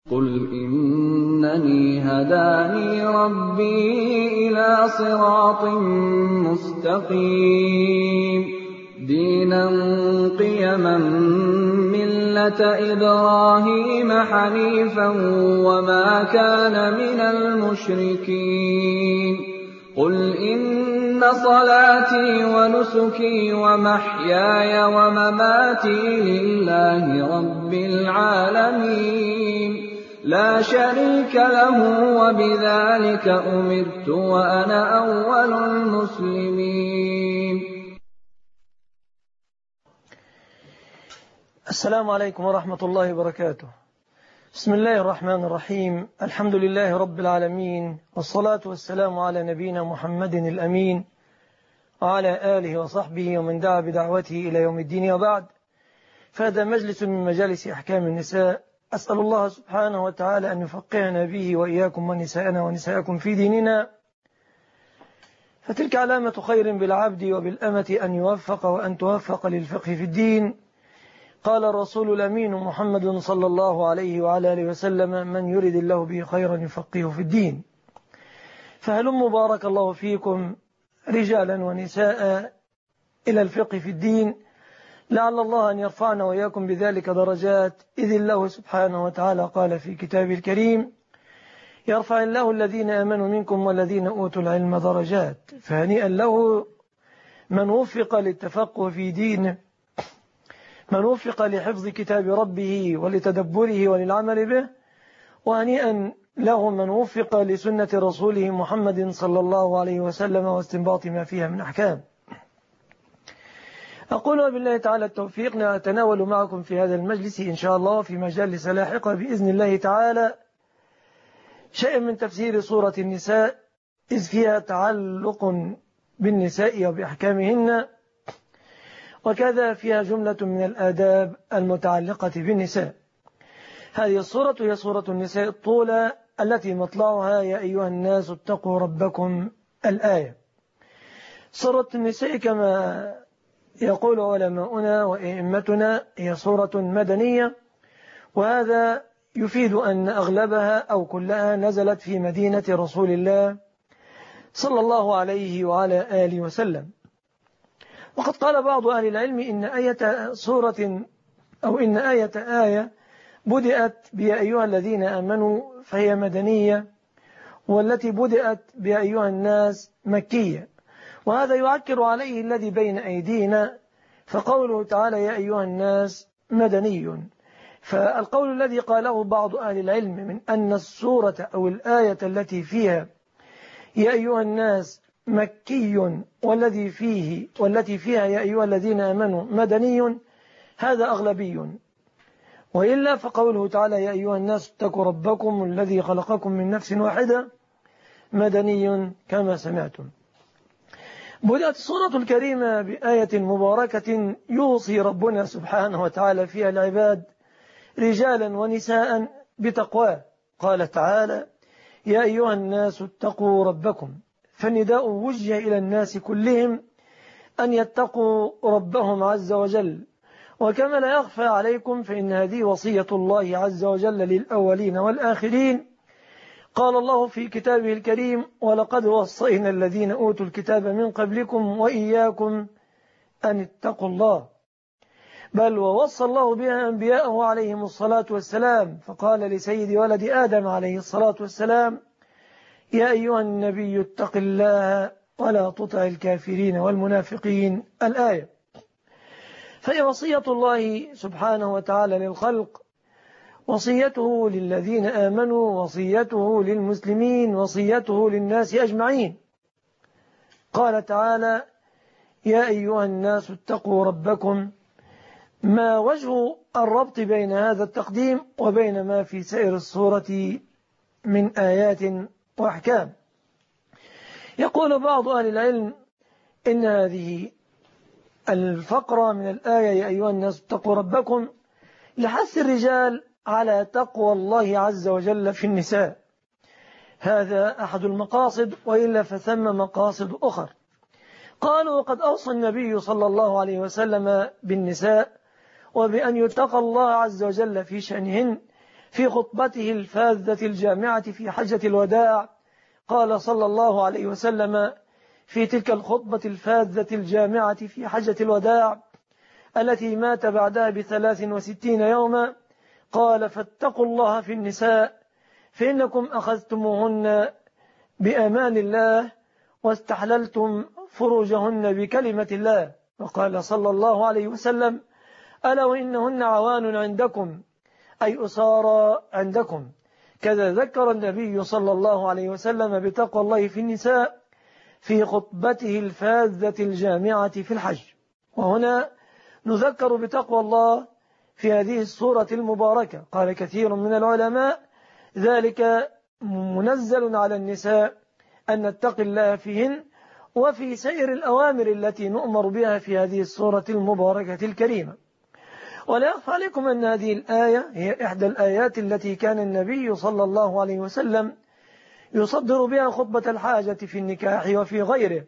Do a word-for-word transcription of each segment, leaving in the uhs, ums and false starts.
قُلْ إِنَّنِي هَدَانِي رَبِّي إِلَىٰ صِرَاطٍ مُّسْتَقِيمٍ دِينًا قِيَمًا مِّلَّةَ إِبْرَاهِيمَ حَنِيفًا وَمَا كَانَ مِنَ الْمُشْرِكِينَ قُلْ إِنَّ صَلَاتِي وَنُسُكِي وَمَحْيَايَ وَمَمَاتِي لِلَّهِ رَبِّ الْعَالَمِينَ لَا شَرِيكَ لَهُ وَبِذَٰلِكَ أُمِرْتُ وَأَنَا أَوَّلُ الْمُسْلِمِينَ. السلام عليكم ورحمة الله وبركاته. بسم الله الرحمن الرحيم. الحمد لله رب العالمين، والصلاة والسلام على نبينا محمد الأمين وعلى آله وصحبه ومن دعا بدعوته إلى يوم الدين، وبعد، فهذا مجلس من مجالس أحكام النساء. أسأل الله سبحانه وتعالى أن يفقهنا به وإياكم ونساءنا ونساءكم في ديننا، فتلك علامة خير بالعبد وبالأمة أن يوفق وأن توفق للفقه في الدين. قال الرسول الأمين محمد صلى الله عليه وعلى آله وسلم: من يرد الله به خيرا يفقهه في الدين. فهلم بارك الله فيكم رجالا ونساء إلى الفقه في الدين، لعل الله أن يرفعنا وإياكم بذلك درجات، إذ الله سبحانه وتعالى قال في كتابه الكريم: يرفع الله الذين آمنوا منكم والذين أوتوا العلم درجات. فهنيئا له من وفق للتفقه في دينه، من وفق لحفظ كتاب ربه ولتدبره وللعمل به، وهنيئا له من وفق لسنة رسوله محمد صلى الله عليه وسلم واستنباط ما فيها من أحكام. أقول بالله تعالى التوفيق نتناول معكم في هذا المجلس إن شاء الله في مجالس لاحقة بإذن الله تعالى شيء من تفسير سورة النساء، إذ فيها تعلق بالنساء وبأحكامهن، وكذا فيها جملة من الآداب المتعلقة بالنساء. هذه السورة هي سورة النساء الطولى التي مطلعها: يا أيها الناس اتقوا ربكم الآية. سورة النساء كما يقول علماؤنا وأئمتنا هي سورة مدنية، وهذا يفيد أن أغلبها أو كلها نزلت في مدينة رسول الله صلى الله عليه وعلى آله وسلم. وقد قال بعض أهل العلم إن آية سورة أو إن آية آية بدأت بيا أيها الذين آمنوا فهي مدنية، والتي بدأت بيا أيها الناس مكية، وهذا يعكر عليه الذي بين أيدينا، فقوله تعالى يا أيها الناس مدني. فالقول الذي قاله بعض أهل العلم من أن السورة أو الآية التي فيها يا أيها الناس مكي والذي فيه والتي فيها يا أيها الذين آمنوا مدني، هذا أغلبي. وإلا فقوله تعالى يا أيها الناس اتقوا ربكم الذي خلقكم من نفس واحدة مدني كما سمعتم. بدأت السورة الكريمة بآية مباركة يوصي ربنا سبحانه وتعالى فيها العباد رجالا ونساء بتقواه. قال تعالى يا أيها الناس اتقوا ربكم، فالنداء وجه إلى الناس كلهم أن يتقوا ربهم عز وجل. وكما لا يخفى عليكم فإن هذه وصية الله عز وجل للأولين والآخرين. قال الله في كتابه الكريم ولقد وصينا الذين أوتوا الكتاب من قبلكم وإياكم أن اتقوا الله. بل ووصى الله بها أنبياءه عليهم الصلاة والسلام، فقال لسيد ولد آدم عليه الصلاة والسلام يا أيها النبي اتق الله ولا تطع الكافرين والمنافقين، الآية. فهي وصية الله سبحانه وتعالى للخلق، وصيته للذين آمنوا، وصيته للمسلمين، وصيته للناس أجمعين. قال تعالى يا أيها الناس اتقوا ربكم. ما وجه الربط بين هذا التقديم وبين ما في سائر السورة من آيات وأحكام؟ يقول بعض أهل العلم إن هذه الفقرة من الآية يا أيها الناس اتقوا ربكم لحث الرجال على تقوى الله عز وجل في النساء. هذا أحد المقاصد، وإلا فثم مقاصد أخر. قالوا وقد أوصى النبي صلى الله عليه وسلم بالنساء وبأن يتقى الله عز وجل في شأنهن، في خطبته الفاذة الجامعة في حجة الوداع قال صلى الله عليه وسلم في تلك الخطبة الفاذة الجامعة في حجة الوداع التي مات بعدها بثلاث وستين يوما، قال: فاتقوا الله في النساء فإنكم أخذتموهن بأمان الله واستحللتم فروجهن بكلمة الله. وقال صلى الله عليه وسلم: ألا وإنهن عوان عندكم، أي أسارى عندكم. كذا ذكر النبي صلى الله عليه وسلم بتقوى الله في النساء في خطبته الفاذة الجامعة في الحج. وهنا نذكر بتقوى الله في هذه السورة المباركة. قال كثير من العلماء: ذلك منزل على النساء أن نتقي الله فيهن وفي سائر الأوامر التي نؤمر بها في هذه السورة المباركة الكريمة. ولا يخفى عليكم أن هذه الآية هي إحدى الآيات التي كان النبي صلى الله عليه وسلم يصدر بها خطبة الحاجة في النكاح وفي غيره.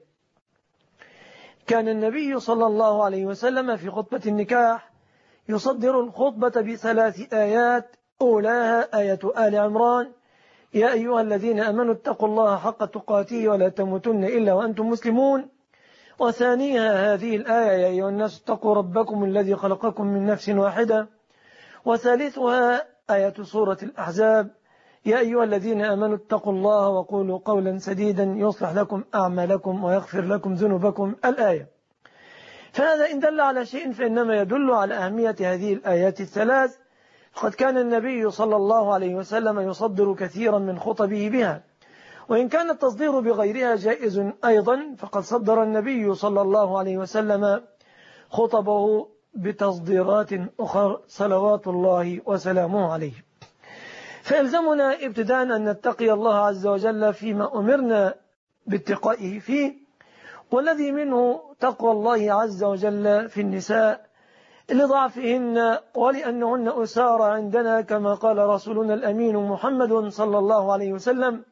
كان النبي صلى الله عليه وسلم في خطبة النكاح يصدر الخطبة بثلاث آيات، أولاها آية آل عمران: يا أيها الذين أمنوا اتقوا الله حق تقاته ولا تموتن إلا وأنتم مسلمون. وثانيها هذه الآية: يا أيها الناس اتقوا ربكم الذي خلقكم من نفس واحدة. وثالثها آية سورة الأحزاب: يا أيها الذين آمنوا اتقوا الله وقولوا قولا سديدا يصلح لكم أعمالكم ويغفر لكم ذنوبكم، الآية. فهذا إن دل على شيء فإنما يدل على أهمية هذه الآيات الثلاث. قد كان النبي صلى الله عليه وسلم يصدر كثيرا من خطبه بها، وإن كان التصدير بغيرها جائز أيضا، فقد صدر النبي صلى الله عليه وسلم خطبه بتصديرات أخرى صلوات الله وسلامه عليه. فيلزمنا ابتداء أن نتقي الله عز وجل فيما أمرنا باتقائه فيه، والذي منه تقوى الله عز وجل في النساء لضعفهن ولأنهن أسارى عندنا، كما قال رسولنا الأمين محمد صلى الله عليه وسلم.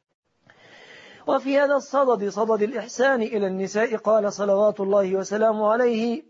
وفي هذا الصدد، صدد الإحسان إلى النساء، قال صلوات الله وسلامه عليه: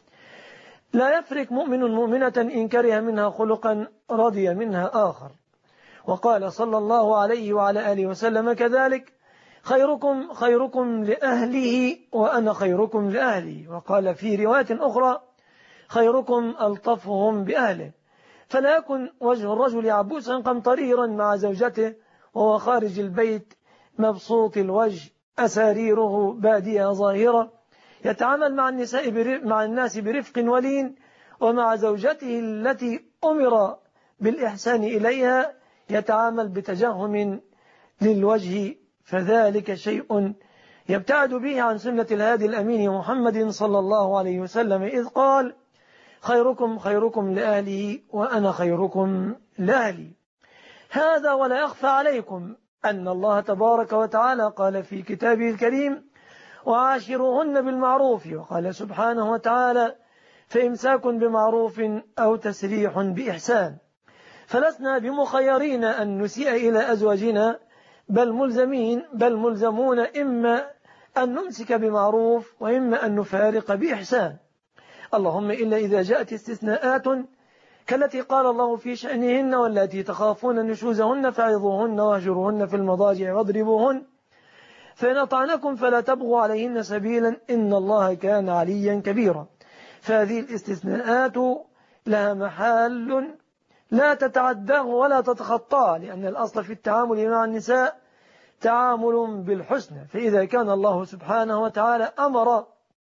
لا يفرق مؤمن مؤمنة إن كره منها خلقا رضي منها آخر. وقال صلى الله عليه وعلى آله وسلم كذلك: خيركم خيركم لأهله وأنا خيركم لأهلي. وقال في رواية أخرى: خيركم ألطفهم بأهله. فلا يكن وجه الرجل عبوسا قمطريرا مع زوجته وهو خارج البيت مبسوط الوجه أساريره بادية ظاهرة، يتعامل مع النساء مع الناس برفق ولين، ومع زوجته التي أمر بالإحسان إليها يتعامل بتجهم للوجه، فذلك شيء يبتعد به عن سنة الهادي الأمين محمد صلى الله عليه وسلم، إذ قال: خيركم خيركم لأهله وأنا خيركم لأهلي. هذا ولا يخفى عليكم أن الله تبارك وتعالى قال في كتابه الكريم: وعاشروهن بالمعروف. وقال سبحانه وتعالى: فإمساك بمعروف أو تسريح بإحسان. فلسنا بمخيرين أن نسيء إلى أزواجنا، بل ملزمين بل ملزمون إما أن نمسك بمعروف وإما أن نفارق بإحسان، اللهم إلا إذا جاءت استثناءات كالتي قال الله في شأنهن: والتي تخافون نشوزهن فعظوهن واهجروهن في المضاجع واضربوهن، فإن أطعنكم فلا تبغوا عليهن سبيلا إن الله كان عليا كبيرا. فهذه الاستثناءات لها محال لا تتعداه ولا تتخطاه، لأن الأصل في التعامل مع النساء تعامل بالحسنى. فإذا كان الله سبحانه وتعالى أمر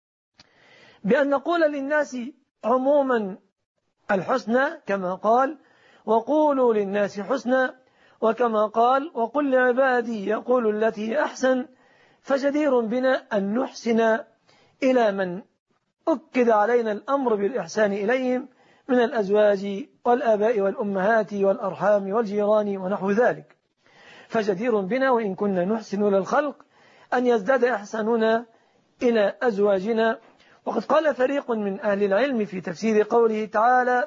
بأن نقول للناس عموما الحسنى، كما قال: وقولوا للناس حسنى، وكما قال: وقل لعبادي يقول التي أحسن، فجدير بنا أن نحسن إلى من أكد علينا الأمر بالإحسان إليهم من الأزواج والآباء والأمهات والأرحام والجيران ونحو ذلك. فجدير بنا وإن كنا نحسن للخلق أن يزداد إحساننا إلى أزواجنا. وقد قال فريق من أهل العلم في تفسير قوله تعالى: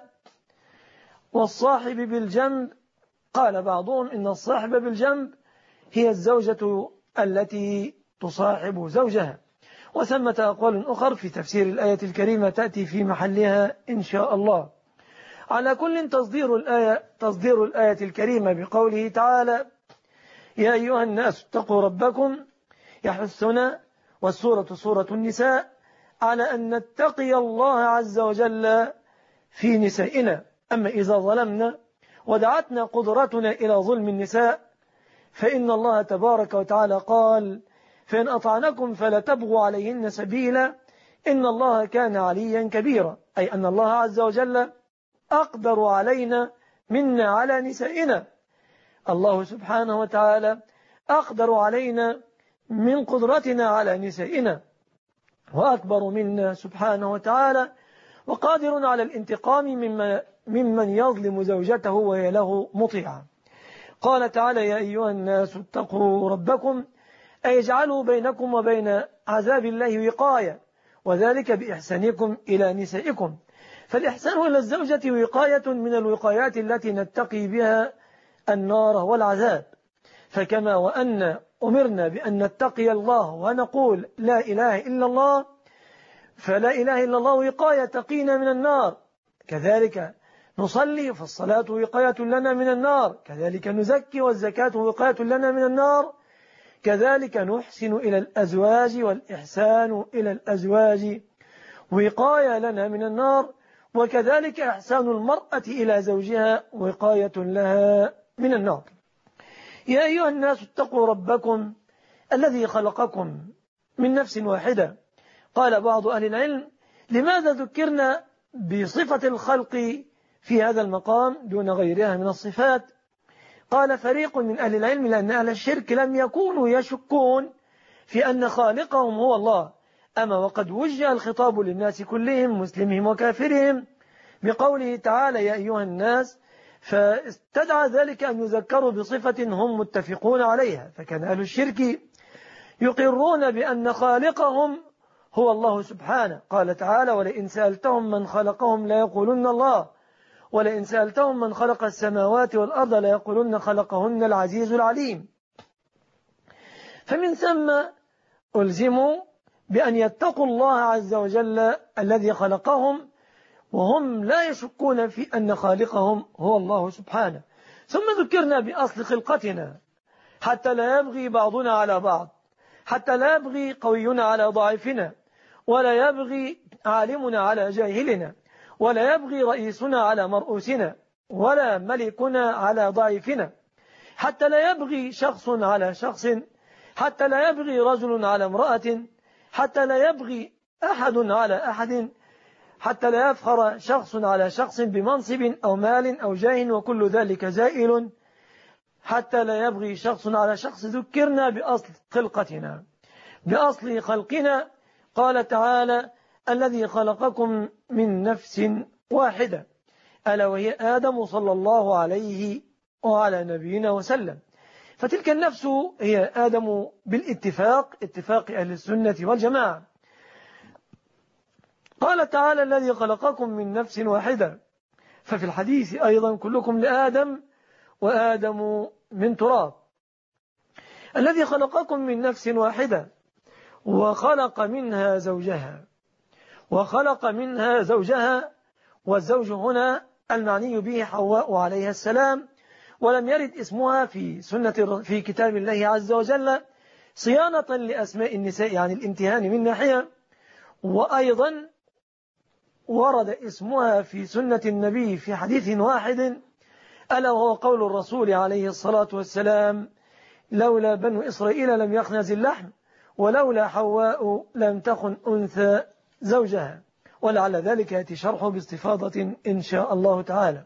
والصاحب بالجنب، قال بعضهم إن الصاحب بالجنب هي الزوجة التي تصاحب زوجها. وثمة أقوال أخر في تفسير الآية الكريمة تأتي في محلها إن شاء الله. على كل تصدير الآية, تصدير الآية الكريمة بقوله تعالى يا أيها الناس اتقوا ربكم يحثنا، والسورة سورة النساء، على أن نتقي الله عز وجل في نسائنا. أما إذا ظلمنا ودعتنا قدرتنا إلى ظلم النساء فإن الله تبارك وتعالى قال فإن أطعنكم فلا تبغوا عليهن سبيلا إن الله كان عليا كبيرا، أي أن الله عز وجل أقدر علينا منا على نسائنا. الله سبحانه وتعالى أقدر علينا من قدرتنا على نسائنا، وأكبر منا سبحانه وتعالى، وقادر على الانتقام مما ممن يظلم زوجته وهي له مطيعة. قال تعالى يا أيها الناس اتقوا ربكم، أي اجعلوا بينكم وبين عذاب الله وقاية، وذلك بإحسانكم إلى نسائكم. فالإحسان إلى الزوجة وقاية من الوقايات التي نتقي بها النار والعذاب. فكما وأن أمرنا بأن نتقي الله ونقول لا إله إلا الله، فلا إله إلا الله وقاية تقينا من النار، كذلك نصلي فالصلاة وقاية لنا من النار، كذلك نزكي والزكاة وقاية لنا من النار، كذلك نحسن إلى الأزواج والإحسان إلى الأزواج وقاية لنا من النار، وكذلك إحسان المرأة إلى زوجها وقاية لها من النار. يا أيها الناس اتقوا ربكم الذي خلقكم من نفس واحدة. قال بعض أهل العلم لماذا ذكرنا بصفة الخلق في هذا المقام دون غيرها من الصفات؟ قال فريق من أهل العلم لأن أهل الشرك لم يكونوا يشكون في أن خالقهم هو الله، أما وقد وجه الخطاب للناس كلهم مسلمهم وكافرهم بقوله تعالى يا أيها الناس، فاستدعى ذلك أن يذكروا بصفة هم متفقون عليها. فكان أهل الشرك يقرون بأن خالقهم هو الله سبحانه. قال تعالى ولئن سألتهم من خلقهم لا يقولون الله، ولئن سألتهم من خلق السماوات والأرض لا يقولون خلقهن العزيز العليم. فمن ثم ألزموا بأن يتقوا الله عز وجل الذي خلقهم، وهم لا يشكون في أن خالقهم هو الله سبحانه. ثم ذكرنا بأصل خلقتنا حتى لا يبغي بعضنا على بعض، حتى لا يبغي قوينا على ضعيفنا، ولا يبغي عالمنا على جاهلنا، ولا يبغي رئيسنا على مرؤوسنا، ولا ملكنا على ضعيفنا، حتى لا يبغي شخص على شخص، حتى لا يبغي رجل على امرأة، حتى لا يبغي أحد على أحد، حتى لا يفخر شخص على شخص بمنصب أو مال أو جاه، وكل ذلك زائل، حتى لا يبغي شخص على شخص. ذكرنا بأصل خلقتنا، بأصل خلقنا. قال تعالى الذي خلقكم من نفس واحدة، ألا وهي آدم صلى الله عليه وعلى نبينا وسلم. فتلك النفس هي آدم بالاتفاق، اتفاق أهل السنة والجماعة. قال تعالى الذي خلقكم من نفس واحدة، ففي الحديث أيضا كلكم لآدم وآدم من تراب. الذي خلقكم من نفس واحدة وخلق منها زوجها، وخلق منها زوجها، والزوج هنا المعني به حواء عليها السلام، ولم يرد اسمها في سنة في كتاب الله عز وجل صيانة لأسماء النساء عن الامتهان من ناحية، وأيضا ورد اسمها في سنة النبي في حديث واحد، ألا وهو قول الرسول عليه الصلاة والسلام لولا بنو إسرائيل لم يخنز اللحم، ولولا حواء لم تخن أنثى زوجها. ولعل ذلك يأتي شرحه باستفاضة إن شاء الله تعالى.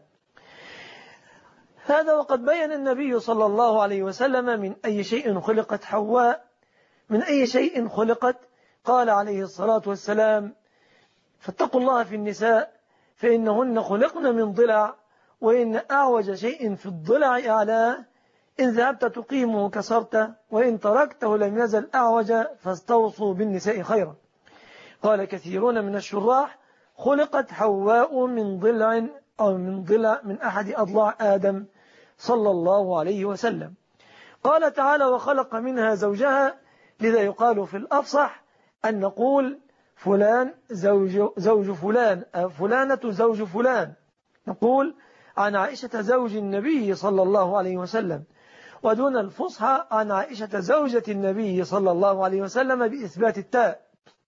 هذا وقد بين النبي صلى الله عليه وسلم من أي شيء خلقت حواء، من أي شيء خلقت. قال عليه الصلاة والسلام فاتقوا الله في النساء فإنهن خلقن من ضلع، وإن أعوج شيء في الضلع أعلاه، إن ذهبت تقيمه كسرته، وإن تركته لم يزل أعوج، فاستوصوا بالنساء خيرا. قال كثيرون من الشراح خلقت حواء من ضلع أو من ضلع من أحد أضلاع آدم صلى الله عليه وسلم. قال تعالى وخلق منها زوجها، لذا يقال في الأفصح أن نقول فلان زوج, زوج فلان، فلانة زوج فلان، نقول عن عائشة زوج النبي صلى الله عليه وسلم، ودون الفصحى عن عائشة زوجة النبي صلى الله عليه وسلم بإثبات التاء.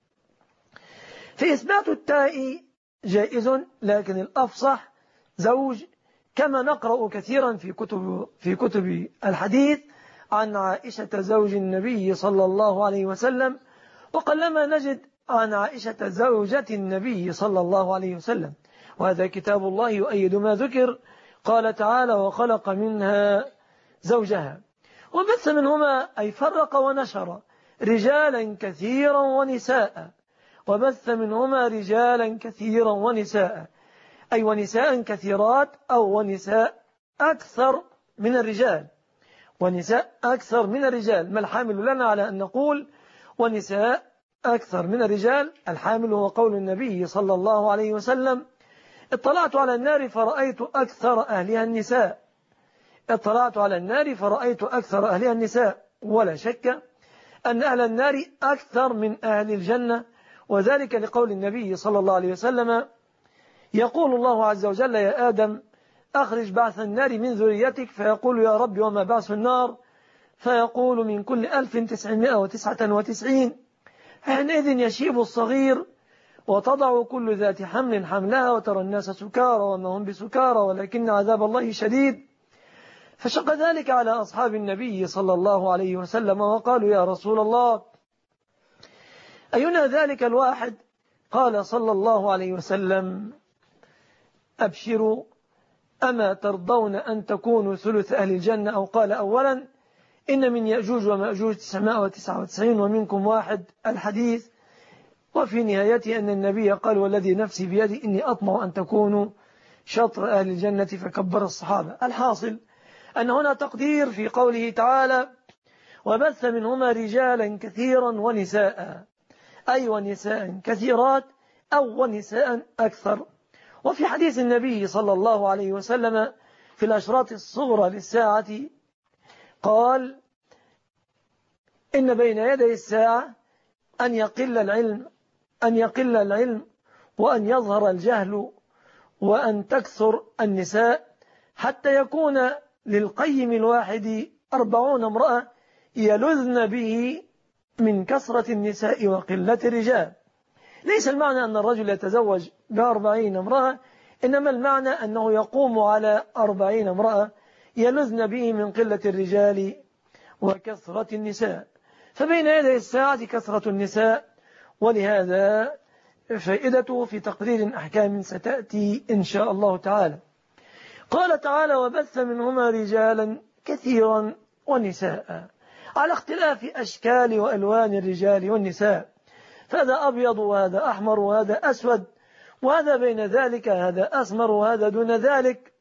في إثبات التاء جائز، لكن الأفصح زوج، كما نقرأ كثيرا في كتب, في كتب الحديث عن عائشة زوج النبي صلى الله عليه وسلم، وقلما نجد عن عائشة زوجة النبي صلى الله عليه وسلم. وهذا كتاب الله يؤيد ما ذكر. قال تعالى: وخلق منها زوجها وبث منهما، أي فرق ونشر، رجالا كثيرا ونساء، وبث منهما رجالا كثيرا ونساء، أي ونساء كثيرات أو ونساء أكثر من الرجال، ونساء أكثر من الرجال. ما الحامل لنا على أن نقول ونساء أكثر من الرجال؟ الحامل هو قول النبي صلى الله عليه وسلم: اطلعت على النار فرأيت أكثر أهلها النساء. اطلعت على النار فرأيت أكثر أهلها النساء. ولا شك أن أهل النار أكثر من أهل الجنة، وذلك لقول النبي صلى الله عليه وسلم: يقول الله عز وجل: يا آدم أخرج بعث النار من ذريتك، فيقول: يا رب وما بعث النار؟ فيقول: من كل ألف تسعمائة وتسعة وتسعين. حينئذ يشيب الصغير، وتضع كل ذات حمل حملها، وترى الناس سكارى وما هم بسكارى ولكن عذاب الله شديد. فشق ذلك على أصحاب النبي صلى الله عليه وسلم، وقالوا: يا رسول الله، أينا ذلك الواحد؟ قال صلى الله عليه وسلم: أبشروا، أما ترضون أن تكونوا ثلث أهل الجنة؟ أو قال: أولا إن من يأجوج ومأجوج تسعمائة وتسعة وتسعين ومنكم واحد، الحديث. وفي نهايته أن النبي قال: والذي نفسي بيدي إني أطمع أن تكونوا شطر أهل الجنة، فكبر الصحابة. الحاصل أن هنا تقدير في قوله تعالى: وبث منهما رجالا كثيرا ونساء، أي ونساء كثيرات أو ونساء أكثر. وفي حديث النبي صلى الله عليه وسلم في الأشراط الصغرى للساعة قال: إن بين يدي الساعة أن يقل العلم أن يقل العلم وأن يظهر الجهل وأن تكثر النساء، حتى يكون للقيم الواحد أربعون امرأة يلذن به من كثرة النساء وقلة الرجال. ليس المعنى أن الرجل يتزوج بأربعين امرأة، إنما المعنى أنه يقوم على أربعين امرأة يلذن به من قلة الرجال وكثرة النساء. فبين يدي الساعة كثرة النساء، ولهذا فائدته في تقرير أحكام ستأتي إن شاء الله تعالى. قال تعالى: وبث منهما رجالا كثيرا ونساء، على اختلاف أشكال وألوان الرجال والنساء، فهذا أبيض وهذا أحمر وهذا أسود، وهذا بين ذلك، هذا أسمر وهذا دون ذلك.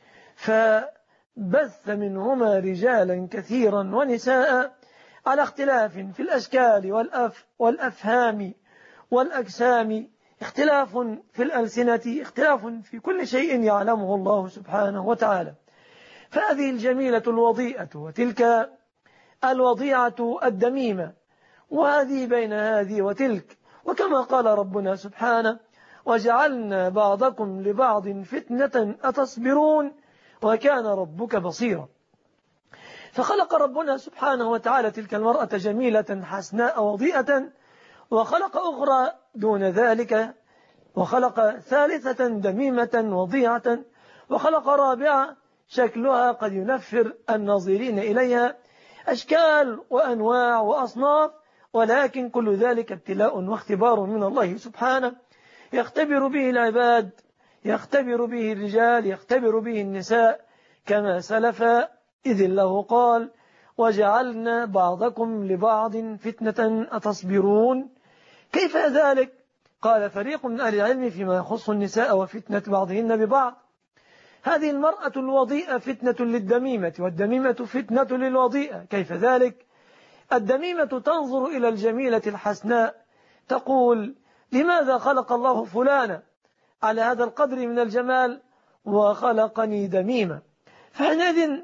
فبث منهما رجالا كثيرا ونساء على اختلاف في الأشكال والأف والأفهام والأجسام، اختلاف في الألسنة، اختلاف في كل شيء يعلمه الله سبحانه وتعالى. فهذه الجميلة الوضيئة وتلك الوضيعة الدميمة، وهذه بين هذه وتلك. وكما قال ربنا سبحانه: وجعلنا بعضكم لبعض فتنة أتصبرون وكان ربك بصيرا. فخلق ربنا سبحانه وتعالى تلك المرأة جميلة حسناء وضيئة، وخلق أخرى دون ذلك، وخلق ثالثة دميمة وضيعة، وخلق رابعة شكلها قد ينفر الناظرين إليها، أشكال وأنواع وأصناف، ولكن كل ذلك ابتلاء واختبار من الله سبحانه، يختبر به العباد، يختبر به الرجال، يختبر به النساء، كما سلف، إذ الله قال: وجعلنا بعضكم لبعض فتنة أتصبرون. كيف ذلك؟ قال فريق من أهل العلم فيما يخص النساء وفتنة بعضهن ببعض: هذه المرأة الوضيئة فتنة للدميمة، والدميمة فتنة للوضيئة. كيف ذلك؟ الدميمة تنظر إلى الجميلة الحسناء تقول: لماذا خلق الله فلانا على هذا القدر من الجمال وخلقني دميمة؟ فحينئذ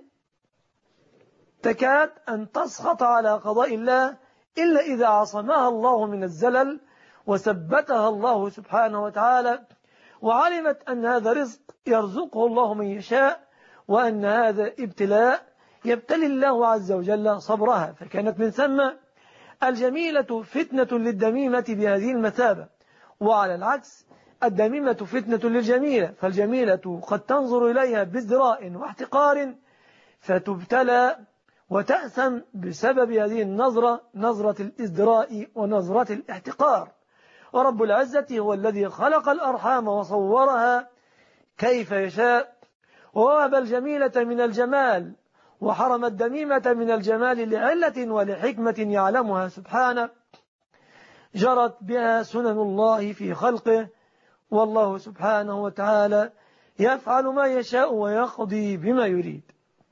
تكاد أن تسخط على قضاء الله، إلا إذا عصمها الله من الزلل وثبتها الله سبحانه وتعالى وعلمت أن هذا رزق يرزقه الله من يشاء، وأن هذا ابتلاء يبتلي الله عز وجل صبرها، فكانت من ثم الجميلة فتنة للدميمة بهذه المثابة، وعلى العكس الدميمة فتنة للجميلة، فالجميلة قد تنظر إليها بازدراء واحتقار فتبتلى وتأثم بسبب هذه النظرة، نظرة الازدراء ونظرة الاحتقار. ورب العزة هو الذي خلق الأرحام وصورها كيف يشاء، ووهب الجميلة من الجمال وحرم الدميمة من الجمال لعلة ولحكمة يعلمها سبحانه جرت بها سنن الله في خلقه، والله سبحانه وتعالى يفعل ما يشاء ويقضي بما يريد.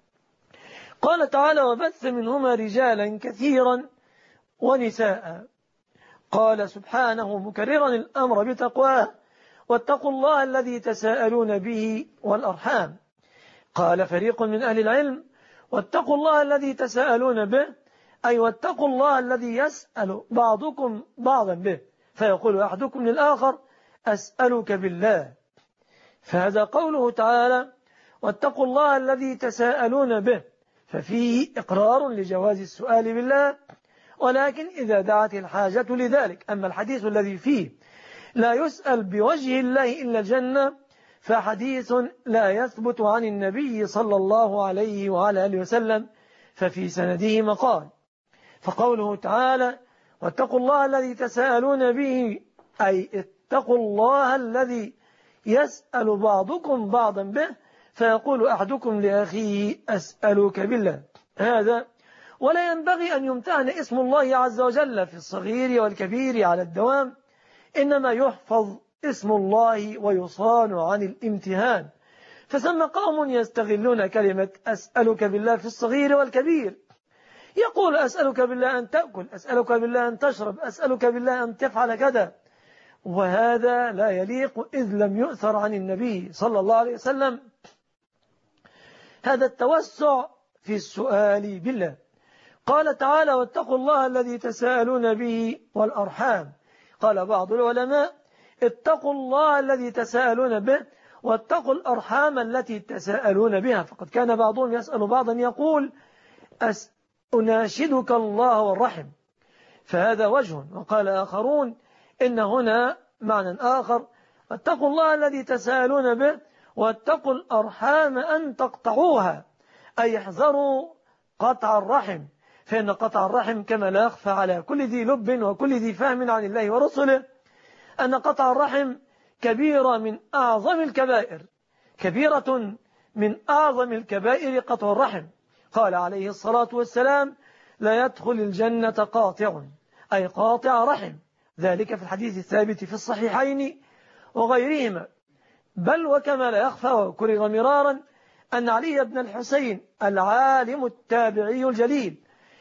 قال تعالى: وبث منهما رجالا كثيرا ونساء. قال سبحانه مكررا الأمر بتقواه: واتقوا الله الذي تساءلون به والأرحام. قال فريق من أهل العلم: واتقوا الله الذي تساءلون به، أي واتقوا الله الذي يسأل بعضكم بعضا به، فيقول أحدكم للآخر: أسألك بالله. فهذا قوله تعالى: واتقوا الله الذي تساءلون به، ففيه إقرار لجواز السؤال بالله، ولكن إذا دعت الحاجة لذلك. أما الحديث الذي فيه لا يسأل بوجه الله إلا الجنة فحديث لا يثبت عن النبي صلى الله عليه وعلى آله وسلم، ففي سنده مقال. فقوله تعالى: واتقوا الله الذي تساءلون به، أي اتقوا الله الذي يسأل بعضكم بعضا به، فيقول أحدكم لأخيه: أسألك بالله. هذا ولا ينبغي أن يمتهن اسم الله عز وجل في الصغير والكبير على الدوام، إنما يحفظ اسم الله ويصان عن الامتهان. فثم قوم يستغلون كلمة أسألك بالله في الصغير والكبير، يقول: أسألك بالله أن تأكل، أسألك بالله أن تشرب، أسألك بالله أن تفعل كذا، وهذا لا يليق إذ لم يؤثر عن النبي صلى الله عليه وسلم هذا التوسع في السؤال بالله. قال تعالى: واتقوا الله الذي تساءلون به والأرحام. قال بعض العلماء: اتقوا الله الذي تساءلون به واتقوا الأرحام التي تساءلون بها، فقد كان بعضهم يسأل بعضا يقول: أناشدك الله والرحم، فهذا وجه. وقال آخرون إن هنا معنى آخر: واتقوا الله الذي تساءلون به واتقوا الأرحام أن تقطعوها، أي احذروا قطع الرحم، فإن قطع الرحم كما لا يخفى على كل ذي لب وكل ذي فهم عن الله ورسله أن قطع الرحم كبيرة من أعظم الكبائر، كبيرة من أعظم الكبائر قطع الرحم. قال عليه الصلاة والسلام: لا يدخل الجنة قاطع، أي قاطع رحم، ذلك في الحديث الثابت في الصحيحين وغيرهما. بل وكما لا يخفى وكرر مرارا أن علي بن الحسين العالم التابعي الجليل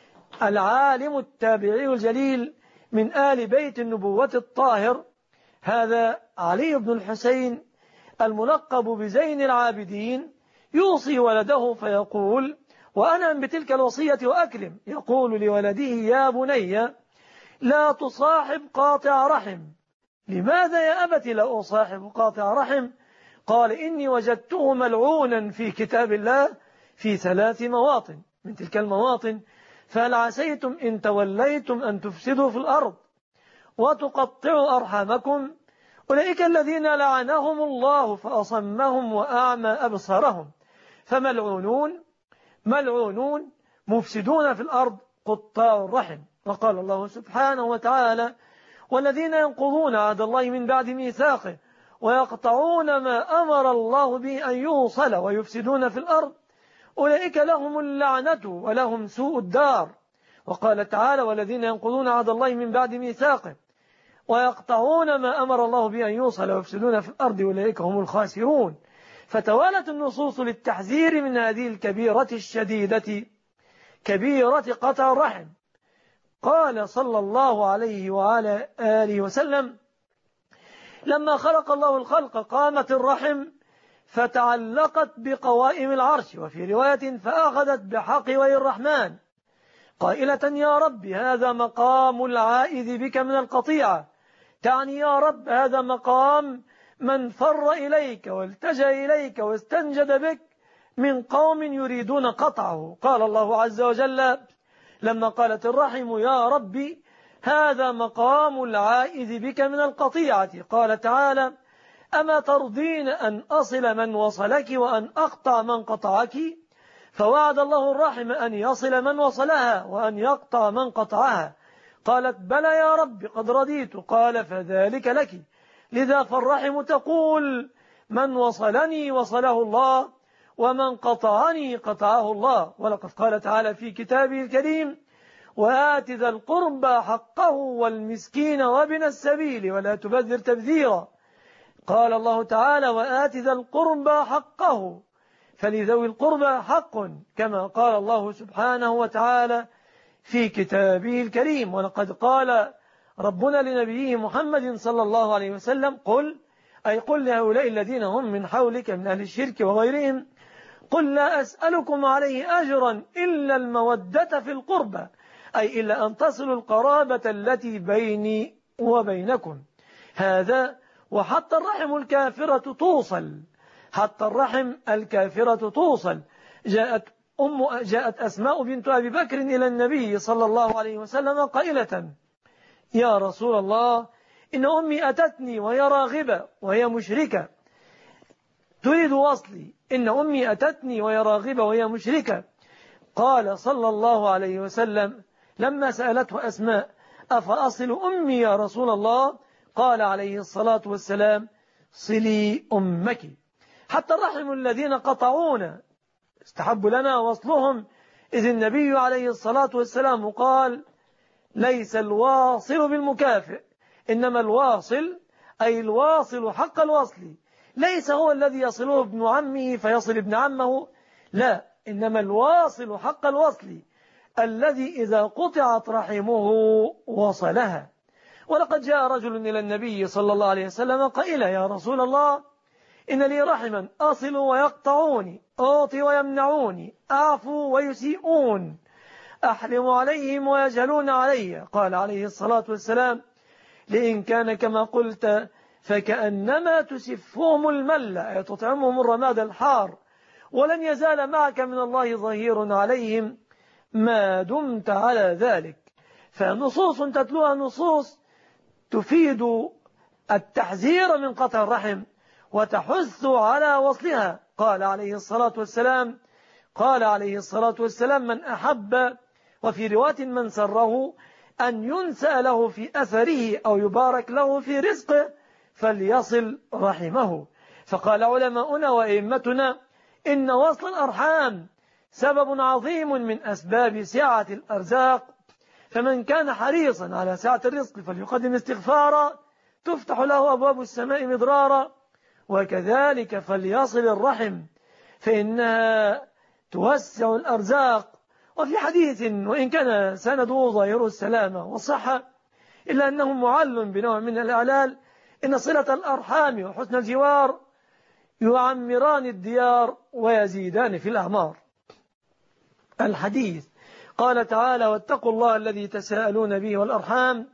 العالم التابعي الجليل من آل بيت النبوة الطاهر، هذا علي بن الحسين الملقب بزين العابدين، يوصي ولده فيقول: وأنا بتلك الوصية وأكرم، يقول لولده: يا بني لا تصاحب قاطع رحم. لماذا يا أبت لا أصاحب قاطع رحم؟ قال: إني وجدته ملعونا في كتاب الله في ثلاث مواطن، من تلك المواطن: فهل عسيتم إن توليتم أن تفسدوا في الأرض وتقطعوا أرحامكم؟ أولئك الذين لعنهم الله فأصمهم وأعمى أبصارهم، فملعونون ملعونون مفسدون في الأرض قطاع الرحم. وقال الله سبحانه وتعالى: والذين ينقضون عهد الله من بعد ميثاقه ويقطعون ما أمر الله به أن يوصل ويفسدون في الأرض أولئك لهم اللعنة ولهم سوء الدار. وقال تعالى: والذين ينقضون عهد الله من بعد ميثاقه ويقطعون ما أمر الله به أن يوصل ويفسدون في الأرض أولئك هم الخاسرون. فتوالت النصوص للتحذير من هذه الكبيرة الشديدة، كبيرة قطع الرحم. قال صلى الله عليه وعلى آله وسلم: لما خلق الله الخلق قامت الرحم فتعلقت بقوائم العرش، وفي رواية فأخذت بحقوي الرحمن قائلة: يا رب هذا مقام العائذ بك من القطيعة، تعني يا رب هذا مقام من فر إليك والتجأ إليك واستنجد بك من قوم يريدون قطعه. قال الله عز وجل لما قالت الرحم يا ربي هذا مقام العائذ بك من القطيعة، قال تعالى أما ترضين أن أصل من وصلك وأن أقطع من قطعك؟ فوعد الله الرحم أن يصل من وصلها وأن يقطع من قطعها. قالت بلى يا رب قد رضيت. قال فذلك لك. لذا فالرحم تقول من وصلني وصله الله ومن قطعني قطعه الله. ولقد قال تعالى في كتابه الكريم وآت ذا القربى حقه والمسكين وابن السبيل ولا تبذر تبذيرا. قال الله تعالى وآت ذا القربى حقه، فلذوي القربى حق كما قال الله سبحانه وتعالى في كتابه الكريم. ولقد قال ربنا لنبيه محمد صلى الله عليه وسلم قل أي قل لهؤلاء الذين هم من حولك من أهل الشرك وغيرهم قل لا أسألكم عليه أجرا إلا المودة في القربى، أي إلا أن تصلوا القرابة التي بيني وبينكم. هذا وحتى الرحم الكافرة توصل، حتى الرحم الكافرة توصل. جاءت أم جاءت أسماء بنت أبي بكر إلى النبي صلى الله عليه وسلم قائلة يا رسول الله إن أمي أتتني وهي راغبة وهي مشركة تريد وصلي، إن أمي أتتني وهي راغبة وهي مشركة. قال صلى الله عليه وسلم لما سألته أسماء أفأصل أمي يا رسول الله؟ قال عليه الصلاة والسلام صلي أمك. حتى الرحم الذين قطعونا استحب لنا وصلهم، إذ النبي عليه الصلاة والسلام قال ليس الواصل بالمكافئ إنما الواصل أي الواصل حق الوصل، ليس هو الذي يصله ابن عمه فيصل ابن عمه، لا، إنما الواصل حق الوصل الذي إذا قطعت رحمه وصلها. ولقد جاء رجل إلى النبي صلى الله عليه وسلم قائلا يا رسول الله إن لي رحما أصل ويقطعوني، أعطي ويمنعوني، أعفو ويسيئون، أحلم عليهم ويجهلون علي. قال عليه الصلاة والسلام لئن كان كما قلت فكأنما تسفهم المل، أي تطعمهم الرماد الحار، ولن يزال معك من الله ظهير عليهم ما دمت على ذلك. فنصوص تتلوها نصوص تفيد التحذير من قطع الرحم وتحث على وصلها. قال عليه الصلاة والسلام قال عليه الصلاة والسلام من أحب، وفي رواية من سره أن ينسأ له في أثره أو يبارك له في رزقه فليصل رحمه. فقال علماؤنا وإئمتنا إن وصل الأرحام سبب عظيم من أسباب سعة الأرزاق، فمن كان حريصا على سعة الرزق فليقدم استغفارا تفتح له أبواب السماء مدرارا، وكذلك فليصل الرحم فإنها توسع الأرزاق. وفي حديث وإن كان سنده ظاهر السلامة والصحة إلا أنه معل بنوع من الإعلال، إن صلة الأرحام وحسن الجوار يعمران الديار ويزيدان في الأعمار. الحديث قال تعالى واتقوا الله الذي تساءلون به والأرحام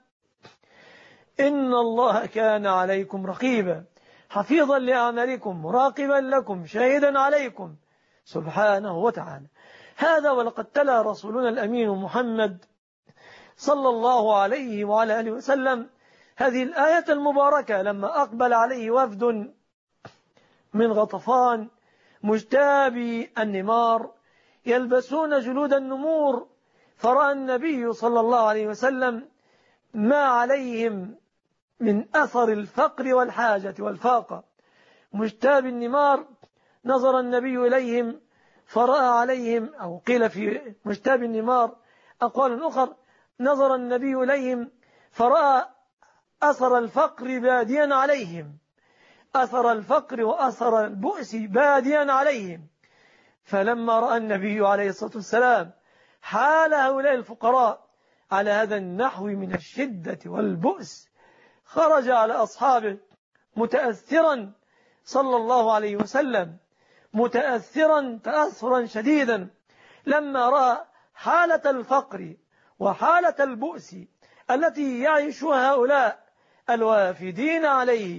إن الله كان عليكم رقيبا حفيظا لأعمالكم مراقبا لكم شاهدا عليكم سبحانه وتعالى. هذا ولقد تلا رسولنا الأمين محمد صلى الله عليه وعلى آله وسلم هذه الآية المباركة لما أقبل عليه وفد من غطفان مجتابي النمار يلبسون جلود النمور، فرأى النبي صلى الله عليه وسلم ما عليهم من أثر الفقر والحاجة والفاقة. مجتابي النمار نظر النبي إليهم فرأى عليهم، أو قيل في مجتابي النمار أقوال أخر، نظر النبي إليهم فرأى أثر الفقر باديا عليهم، أثر الفقر وأثر البؤس باديا عليهم. فلما رأى النبي عليه الصلاة والسلام حال هؤلاء الفقراء على هذا النحو من الشدة والبؤس خرج على أصحابه متأثرا صلى الله عليه وسلم، متأثرا تأثرا شديدا لما رأى حالة الفقر وحالة البؤس التي يعيشها هؤلاء الوافدين عليه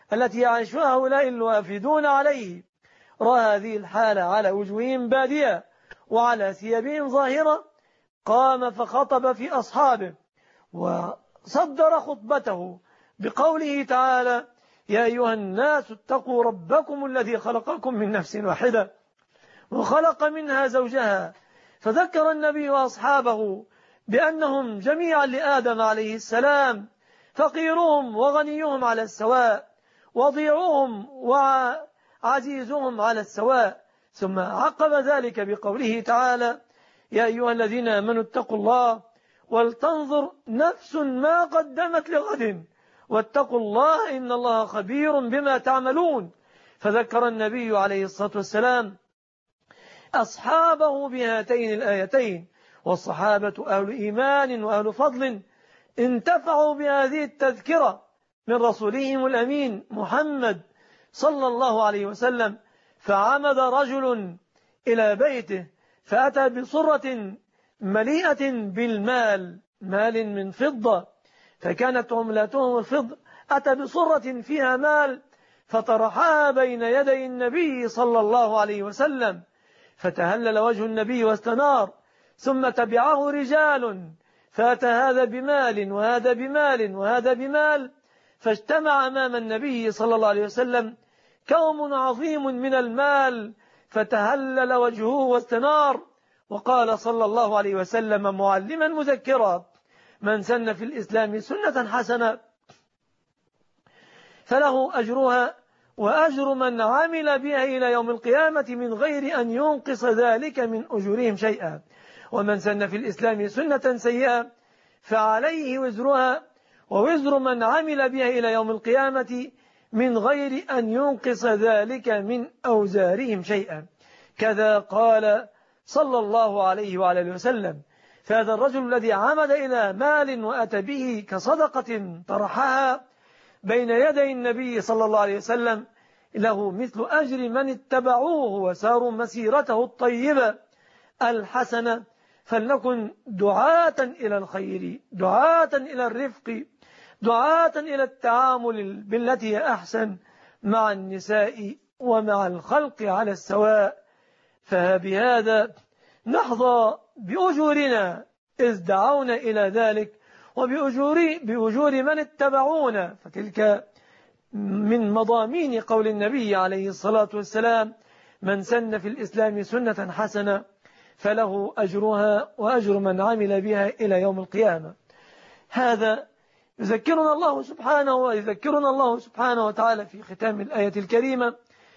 التي يعيشها هؤلاء الوافدون عليه، رأى هذه الحالة على وجوههم بادية وعلى ثيابهم ظاهرة، قام فخطب في أصحابه وصدر خطبته بقوله تعالى: يا أيها الناس اتقوا ربكم الذي خلقكم من نفس واحدة وخلق منها زوجها. فذكر النبي وأصحابه بأنهم جميعا لآدم عليه السلام، فقيرهم وغنيهم على السواء، وضيعهم وعزيزهم على السواء. ثم عقب ذلك بقوله تعالى: يا أيها الذين آمنوا اتقوا الله ولتنظر نفس ما قدمت لغد واتقوا الله إن الله خبير بما تعملون. فذكر النبي عليه الصلاة والسلام أصحابه بهاتين الآيتين، والصحابة أهل إيمان وأهل فضل انتفعوا بهذه التذكرة من رسولهم الأمين محمد صلى الله عليه وسلم. فعمد رجل إلى بيته فأتى بصرة مليئة بالمال، مال من فضة، فكانت عملاتهم الفضة، أتى بصرة فيها مال فطرحها بين يدي النبي صلى الله عليه وسلم، فتهلل وجه النبي واستنار. ثم تبعه رجال فأتى هذا بمال وهذا بمال وهذا بمال، فاجتمع أمام النبي صلى الله عليه وسلم كوم عظيم من المال، فتهلل وجهه واستنار. وقال صلى الله عليه وسلم معلما مذكرا: من سن في الإسلام سنة حسنة فله أجرها وأجر من عمل بها إلى يوم القيامة من غير أن ينقص ذلك من أجورهم شيئا، ومن سن في الإسلام سنة سيئة فعليه وزرها ووزر من عمل بها إلى يوم القيامة من غير أن ينقص ذلك من أوزارهم شيئا. كذا قال صلى الله عليه وعلى وسلم. فهذا الرجل الذي عمد إلى مال وأتى به كصدقة طرحها بين يدي النبي صلى الله عليه وسلم له مثل أجر من اتبعوه وساروا مسيرته الطيبة الحسنة. فلنكن دعاة إلى الخير، دعاة إلى الرفق، دعاة إلى التعامل بالتي هي أحسن مع النساء ومع الخلق على السواء. فبهذا نحظى بأجورنا إذ دعونا إلى ذلك، وبأجور بأجور من اتبعونا، فتلك من مضامين قول النبي عليه الصلاة والسلام: من سن في الإسلام سنة حسنة فله أجرها وأجر من عمل بها إلى يوم القيامة. هذا يذكرنا الله سبحانه ويذكرنا الله سبحانه وتعالى في ختام الآية الكريمة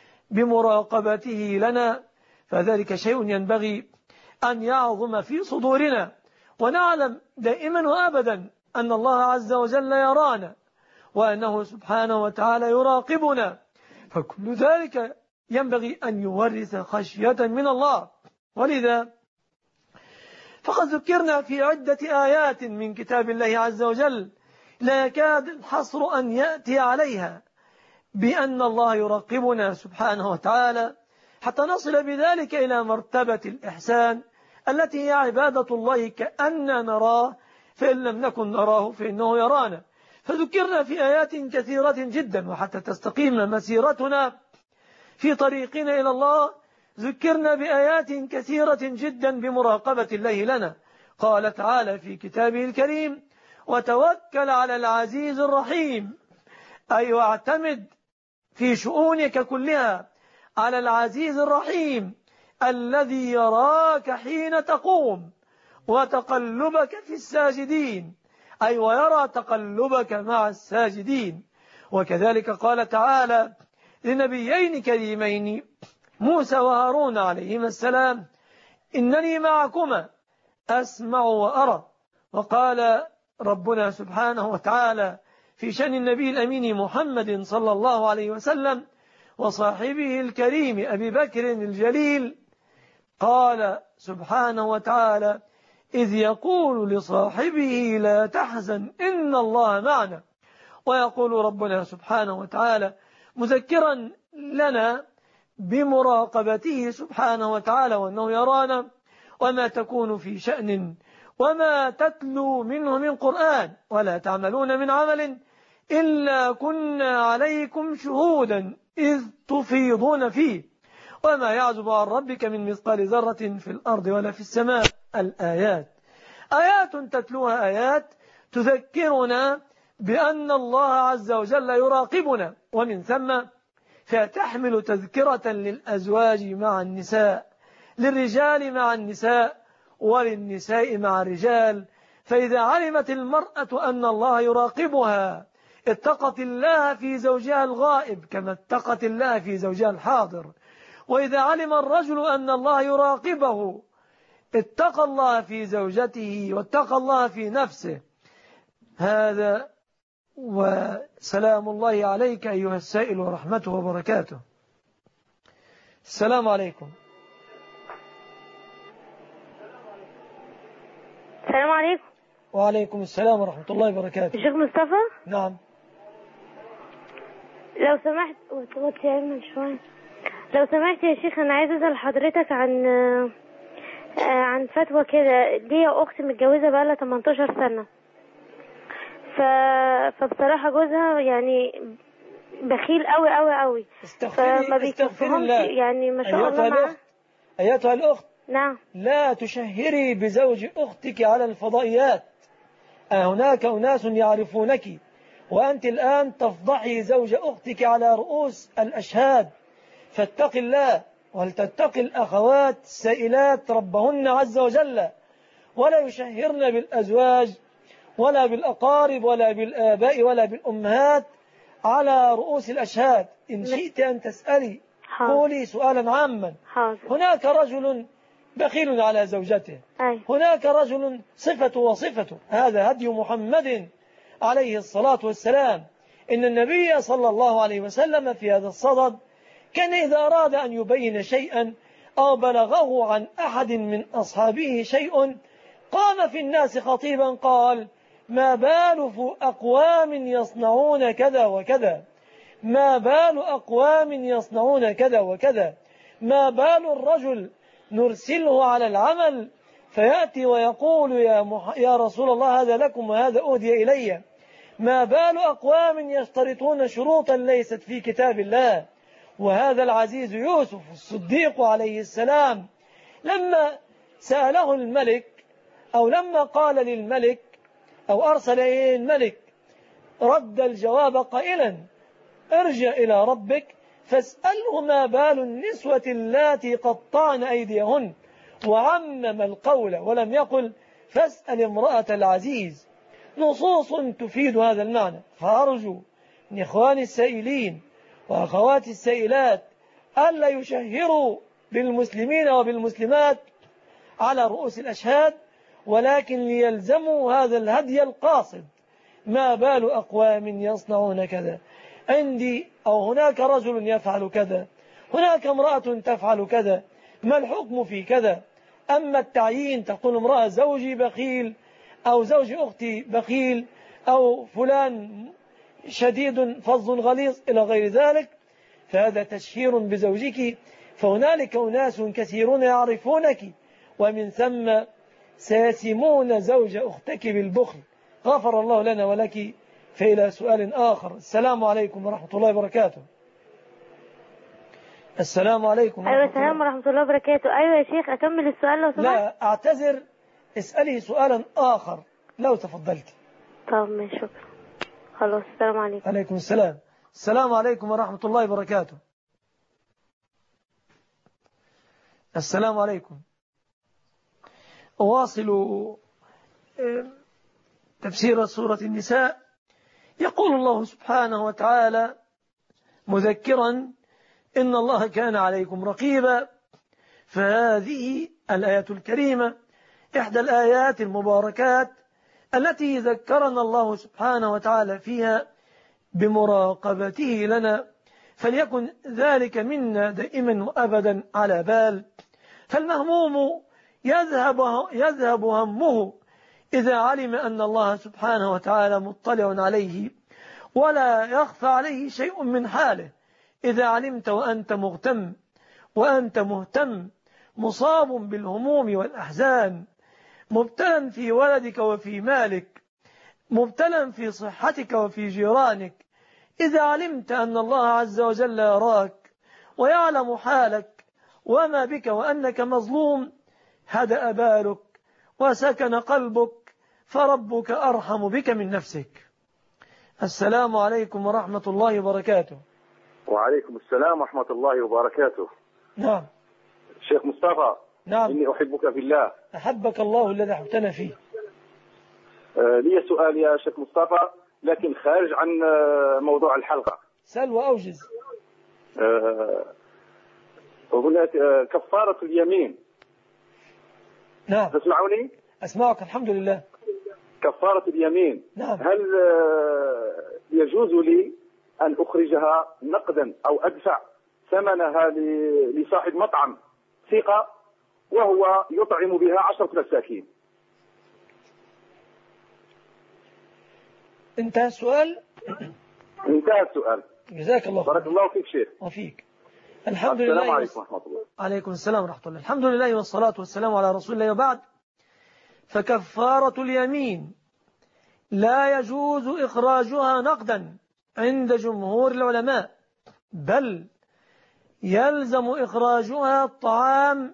بمراقبته لنا، فذلك شيء ينبغي أن يعظم في صدورنا، ونعلم دائما وأبدا أن الله عز وجل يرانا وأنه سبحانه وتعالى يراقبنا، فكل ذلك ينبغي أن يورث خشية من الله. ولذا فقد ذكرنا في عدة آيات من كتاب الله عز وجل لا يكاد الحصر أن يأتي عليها بأن الله يراقبنا سبحانه وتعالى، حتى نصل بذلك إلى مرتبة الإحسان التي هي عبادة الله كأننا نراه، فإن لم نكن نراه فإنه يرانا. فذكرنا في آيات كثيرة جدا، وحتى تستقيم مسيرتنا في طريقنا إلى الله ذكرنا بآيات كثيرة جدا بمراقبة الله لنا. قال تعالى في كتابه الكريم: وتوكل على العزيز الرحيم، أي واعتمد في شؤونك كلها على العزيز الرحيم الذي يراك حين تقوم وتقلبك في الساجدين، أي ويرى تقلبك مع الساجدين. وكذلك قال تعالى لنبيين كريمين موسى وهارون عليهما السلام: إنني معكما أسمع وأرى. وقال ربنا سبحانه وتعالى في شأن النبي الأمين محمد صلى الله عليه وسلم وصاحبه الكريم أبي بكر الجليل، قال سبحانه وتعالى: إذ يقول لصاحبه لا تحزن إن الله معنا. ويقول ربنا سبحانه وتعالى مذكرا لنا بمراقبته سبحانه وتعالى وأنه يرانا، وما تكون في شأن وما تتلو منه من قرآن ولا تعملون من عمل إلا كنا عليكم شهودا إذ تفيضون فيه وما يعزب عن ربك من مثقال ذرة في الأرض ولا في السماء. الآيات آيات تتلوها آيات تذكرنا بأن الله عز وجل يراقبنا، ومن ثم فتحمل تذكرة للأزواج مع النساء، للرجال مع النساء، وللنساء مع الرجال. فإذا علمت المرأة أن الله يراقبها اتقت الله في زوجها الغائب كما اتقت الله في زوجها الحاضر. وإذا علم الرجل أن الله يراقبه اتقى الله في زوجته واتقى الله في نفسه. هذا وسلام الله عليك أيها السائل ورحمته وبركاته. السلام عليكم. السلام عليكم. وعليكم السلام ورحمة الله وبركاته. الشيخ مصطفى. نعم. لو سمحت من شوية لو سمحت يا شيخ، أنا عايزة أسأل حضرتك عن عن فتوى كده. دي أختي متجوزة بقالها تمنتاشر سنة، ف... فبصراحة جوزها يعني بخيل قوي قوي قوي، فما بيكفيهمش يعني ما شاء الله معاه. أيتها الأخت، نعم، لا تشهري بزوج أختك على الفضائيات. هناك أناس يعرفونك، وأنت الآن تفضحي زوج أختك على رؤوس الأشهاد. فاتق الله، ولتتق الأخوات السائلات ربهن عز وجل، ولا يشهرن بالأزواج ولا بالأقارب ولا بالآباء ولا بالأمهات على رؤوس الأشهاد. إن شئت أن تسألي قولي سؤالا عاما. هناك رجل بخيل على زوجته، هناك رجل صفة وصفته. هذا هدي محمد عليه الصلاة والسلام. إن النبي صلى الله عليه وسلم في هذا الصدد كان إذا أراد أن يبين شيئا أو بلغه عن أحد من أصحابه شيء قام في الناس خطيبا قال: ما بال أقوام يصنعون كذا وكذا، ما بال أقوام يصنعون كذا وكذا، ما بال الرجل نرسله على العمل فيأتي ويقول يا, مح... يا رسول الله هذا لكم وهذا أهدي إلي، ما بال أقوام يشترطون شروطا ليست في كتاب الله. وهذا العزيز يوسف الصديق عليه السلام لما سأله الملك أو لما قال للملك أو أرسل إليه الملك رد الجواب قائلا: ارجع إلى ربك فاسأله ما بال النسوة اللاتي قطعن أيديهن، وعمم القول ولم يقل فاسأل امرأة العزيز. نصوص تفيد هذا المعنى. فأرجو من إخواني السائلين وأخواتي السائلات ألا يشهروا بالمسلمين وبالمسلمات على رؤوس الأشهاد، ولكن ليلزموا هذا الهدي القاصد. ما بال أقوام يصنعون كذا عندي، أو هناك رجل يفعل كذا، هناك امرأة تفعل كذا، ما الحكم في كذا؟ أما التعيين تقول امرأة زوجي بخيل أو زوج أختي بخيل أو فلان شديد فظ غليظ إلى غير ذلك، فهذا تشهير بزوجك. فهنالك أناس كثيرون يعرفونك، ومن ثم سيسمون زوج أختك بالبخل. غفر الله لنا ولك. فإلى سؤال آخر. السلام عليكم ورحمة الله وبركاته. السلام عليكم ورحمة أيوة السلام ورحمة الله وبركاته. أيوة يا شيخ أكمل السؤال لو سمحت. لا أعتذر، اسألي سؤالا آخر لو تفضلت. طب ماشي، شكرا. خلاص، السلام عليكم. عليكم السلام. السلام عليكم ورحمة الله وبركاته. السلام عليكم. أواصل تفسير سورة النساء. يقول الله سبحانه وتعالى مذكرا: إن الله كان عليكم رقيبا. فهذه الآية الكريمة إحدى الآيات المباركات التي ذكرنا الله سبحانه وتعالى فيها بمراقبته لنا، فليكن ذلك منا دائما وأبدا على بال. فالمهموم يذهب, يذهب همه إذا علم أن الله سبحانه وتعالى مطلع عليه ولا يخفى عليه شيء من حاله. إذا علمت وأنت مغتم وأنت مهتم مصاب بالهموم والأحزان، مبتلا في ولدك وفي مالك، مبتلا في صحتك وفي جيرانك، إذا علمت أن الله عز وجل يراك ويعلم حالك وما بك وأنك مظلوم، هدأ بالك وسكن قلبك، فربك أرحم بك من نفسك. السلام عليكم ورحمة الله وبركاته. وعليكم السلام ورحمة الله وبركاته. نعم شيخ مصطفى. نعم. إني أحبك في الله. أحبك الله الذي أحببتنا فيه. آه لي سؤال يا شيخ مصطفى، لكن خارج عن آه موضوع الحلقة. سل وأوجز. آه هناك آه كفارة اليمين. نعم. تسمعوني؟ أسمعك الحمد لله. كفارة اليمين. نعم. هل آه يجوز لي أن أخرجها نقدا أو أدفع ثمنها لصاحب مطعم ثقة وهو يطعم بها عشرة مساكين؟ انتهى السؤال؟ انتهى السؤال. جزاك الله خير. بارك الله فيك شيخ. وفيك. الحمد لله. السلام عليكم ورحمة الله. عليكم السلام ورحمة الله. الحمد لله والصلاة والسلام على رسول الله، وبعد. فكفارة اليمين لا يجوز إخراجها نقدا عند جمهور العلماء، بل يلزم إخراجها الطعام،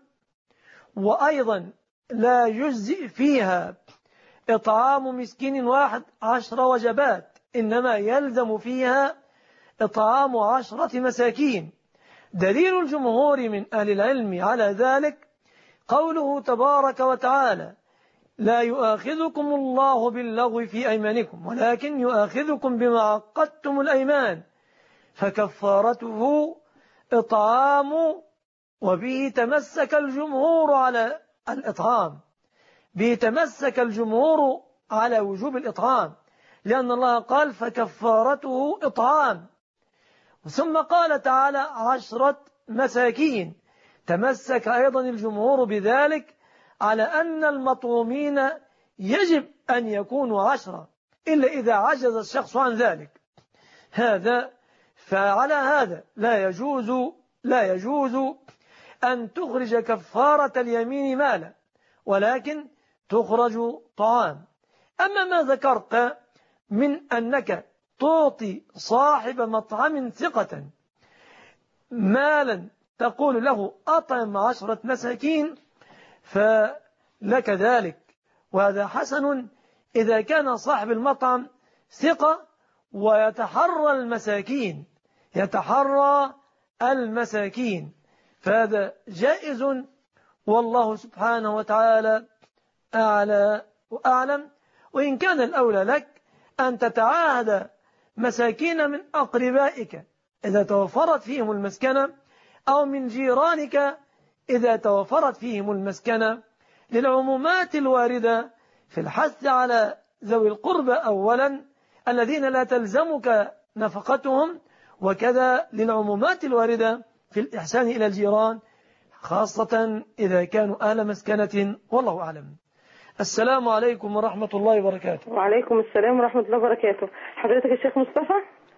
وأيضا لا يجزئ فيها إطعام مسكين واحد عشر وجبات، إنما يلزم فيها إطعام عشرة مساكين. دليل الجمهور من أهل العلم على ذلك قوله تبارك وتعالى: لا يؤاخذكم الله باللغو في أيمانكم ولكن يؤاخذكم بما عقدتم الأيمان، فكفارته إطعام، وبه تمسك الجمهور على الإطعام، به تمسك الجمهور على وجوب الإطعام، لأن الله قال فكفارته إطعام، ثم قال تعالى عشرة مساكين. تمسك أيضا الجمهور بذلك على أن المطعومين يجب أن يكونوا عشرة إلا إذا عجز الشخص عن ذلك. هذا فعلى هذا لا يجوز لا يجوز أن تخرج كفارة اليمين مالا، ولكن تخرج طعام. أما ما ذكرت من أنك تعطي صاحب مطعم ثقة مالا تقول له أطعم عشرة مساكين، فلك ذلك، وهذا حسن إذا كان صاحب المطعم ثقة ويتحرى المساكين يتحرى المساكين فهذا جائز، والله سبحانه وتعالى أعلى وأعلم. وإن كان الأولى لك أن تتعاهد مساكين من أقربائك إذا توفرت فيهم المسكنة، أو من جيرانك إذا توفرت فيهم المسكنة، للعمومات الواردة في الحث على ذوي القربى أولا الذين لا تلزمك نفقتهم، وكذا للعمومات الواردة في الإحسان إلى الجيران، خاصة إذا كانوا أهل مسكنة، والله أعلم. السلام عليكم ورحمة الله وبركاته. وعليكم السلام ورحمة الله وبركاته. حضرتك يا شيخ مصطفى؟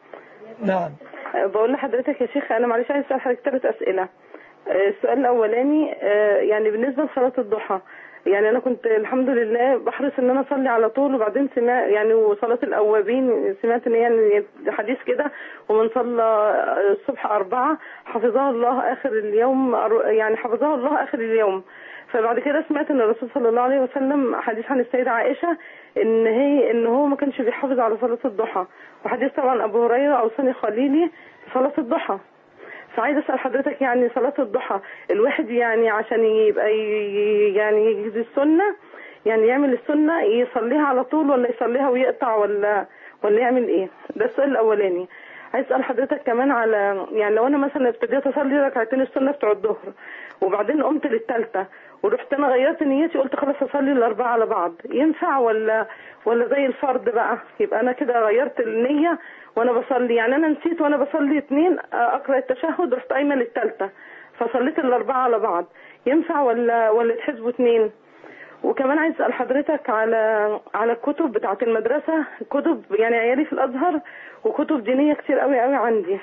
نعم. بقول لحضرتك يا شيخ، أنا معلش عايز أسأل حضرتك ثلاث أسئلة. السؤال الأولاني يعني بالنسبة لصلاة الضحى، يعني أنا كنت الحمد لله بحرص إن أنا أصلي على طول، وبعدين سمعت يعني وصلاة الأوابين سمعت إن يعني حديث كده، ومن صلى الصبح أربعة حفظها الله آخر اليوم، يعني حفظها الله آخر اليوم. فبعد كده سمعت ان الرسول صلى الله عليه وسلم حديث عن السيدة عائشة ان هي ان هو ما كانش بيحافظ على صلاة الضحى، وحديث طبعا ابو هريرة اوصاني خليلي صلاة الضحى. فعايز اسال حضرتك يعني صلاة الضحى الواحد يعني عشان يبقى يعني يجزي السنة، يعني يعمل السنة يصليها على طول ولا يصليها ويقطع ولا ولا يعمل ايه؟ ده السؤال الاولاني. عايز اسال حضرتك كمان على يعني لو انا مثلا ابتديت اصلي ركعتين السنة بتوع الظهر وبعدين قمت للثالثه ورحت انا غيرت نيتي قلت خلاص اصلي الاربعه على بعض، ينفع ولا ولا زي الفرض بقى؟ يبقى انا كده غيرت النيه وانا بصلي، يعني انا نسيت وانا بصلي اثنين اقرا التشهد رحت قايمه للثالثه فصليت الاربعه على بعض، ينفع ولا ولا تحسبوا اثنين؟ وكمان عايز اسال حضرتك على على الكتب بتاعه المدرسه، كتب يعني عيالي في الازهر وكتب دينيه كتير قوي قوي عندي،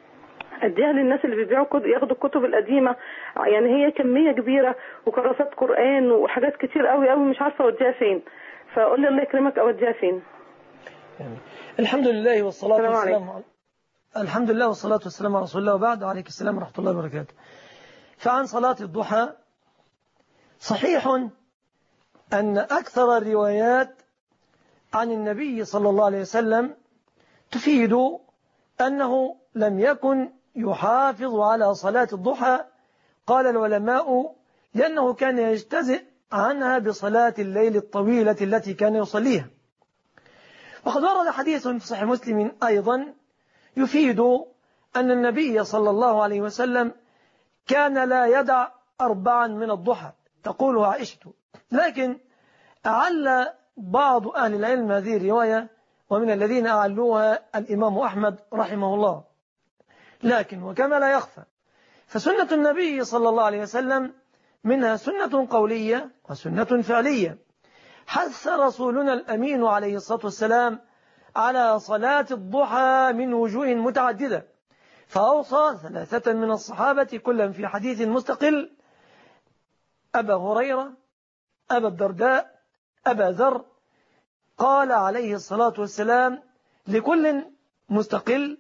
اديها للناس اللي بيبيعوا كتب ياخدوا الكتب القديمه، يعني هي كميه كبيره وكراسات قران وحاجات كتير قوي قوي مش عارفه اوديها فين، فقول لي الله يكرمك اوديها فين. يعني الحمد لله والصلاة السلام والسلام على الحمد لله والصلاة والسلام على رسول الله وبعد. وعليك السلام ورحمة الله وبركاته. فعن صلاة الضحى صحيح أن أكثر الروايات عن النبي صلى الله عليه وسلم تفيد أنه لم يكن يحافظ على صلاة الضحى. قال العلماء لأنه كان يجتزئ عنها بصلاة الليل الطويلة التي كان يصليها. وقد ورد حديث في صحيح مسلم أيضا يفيد أن النبي صلى الله عليه وسلم كان لا يدع أربعا من الضحى تقول عائشة، لكن أعل بعض أهل العلم هذه الرواية، ومن الذين أعلوها الإمام أحمد رحمه الله. لكن وكما لا يخفى فسنة النبي صلى الله عليه وسلم منها سنة قولية وسنة فعلية. حث رسولنا الأمين عليه الصلاة والسلام على صلاة الضحى من وجوه متعددة، فأوصى ثلاثة من الصحابة كلا في حديث مستقل: أبا هريرة، أبا الدرداء، أبا ذر. قال عليه الصلاة والسلام لكل مستقل: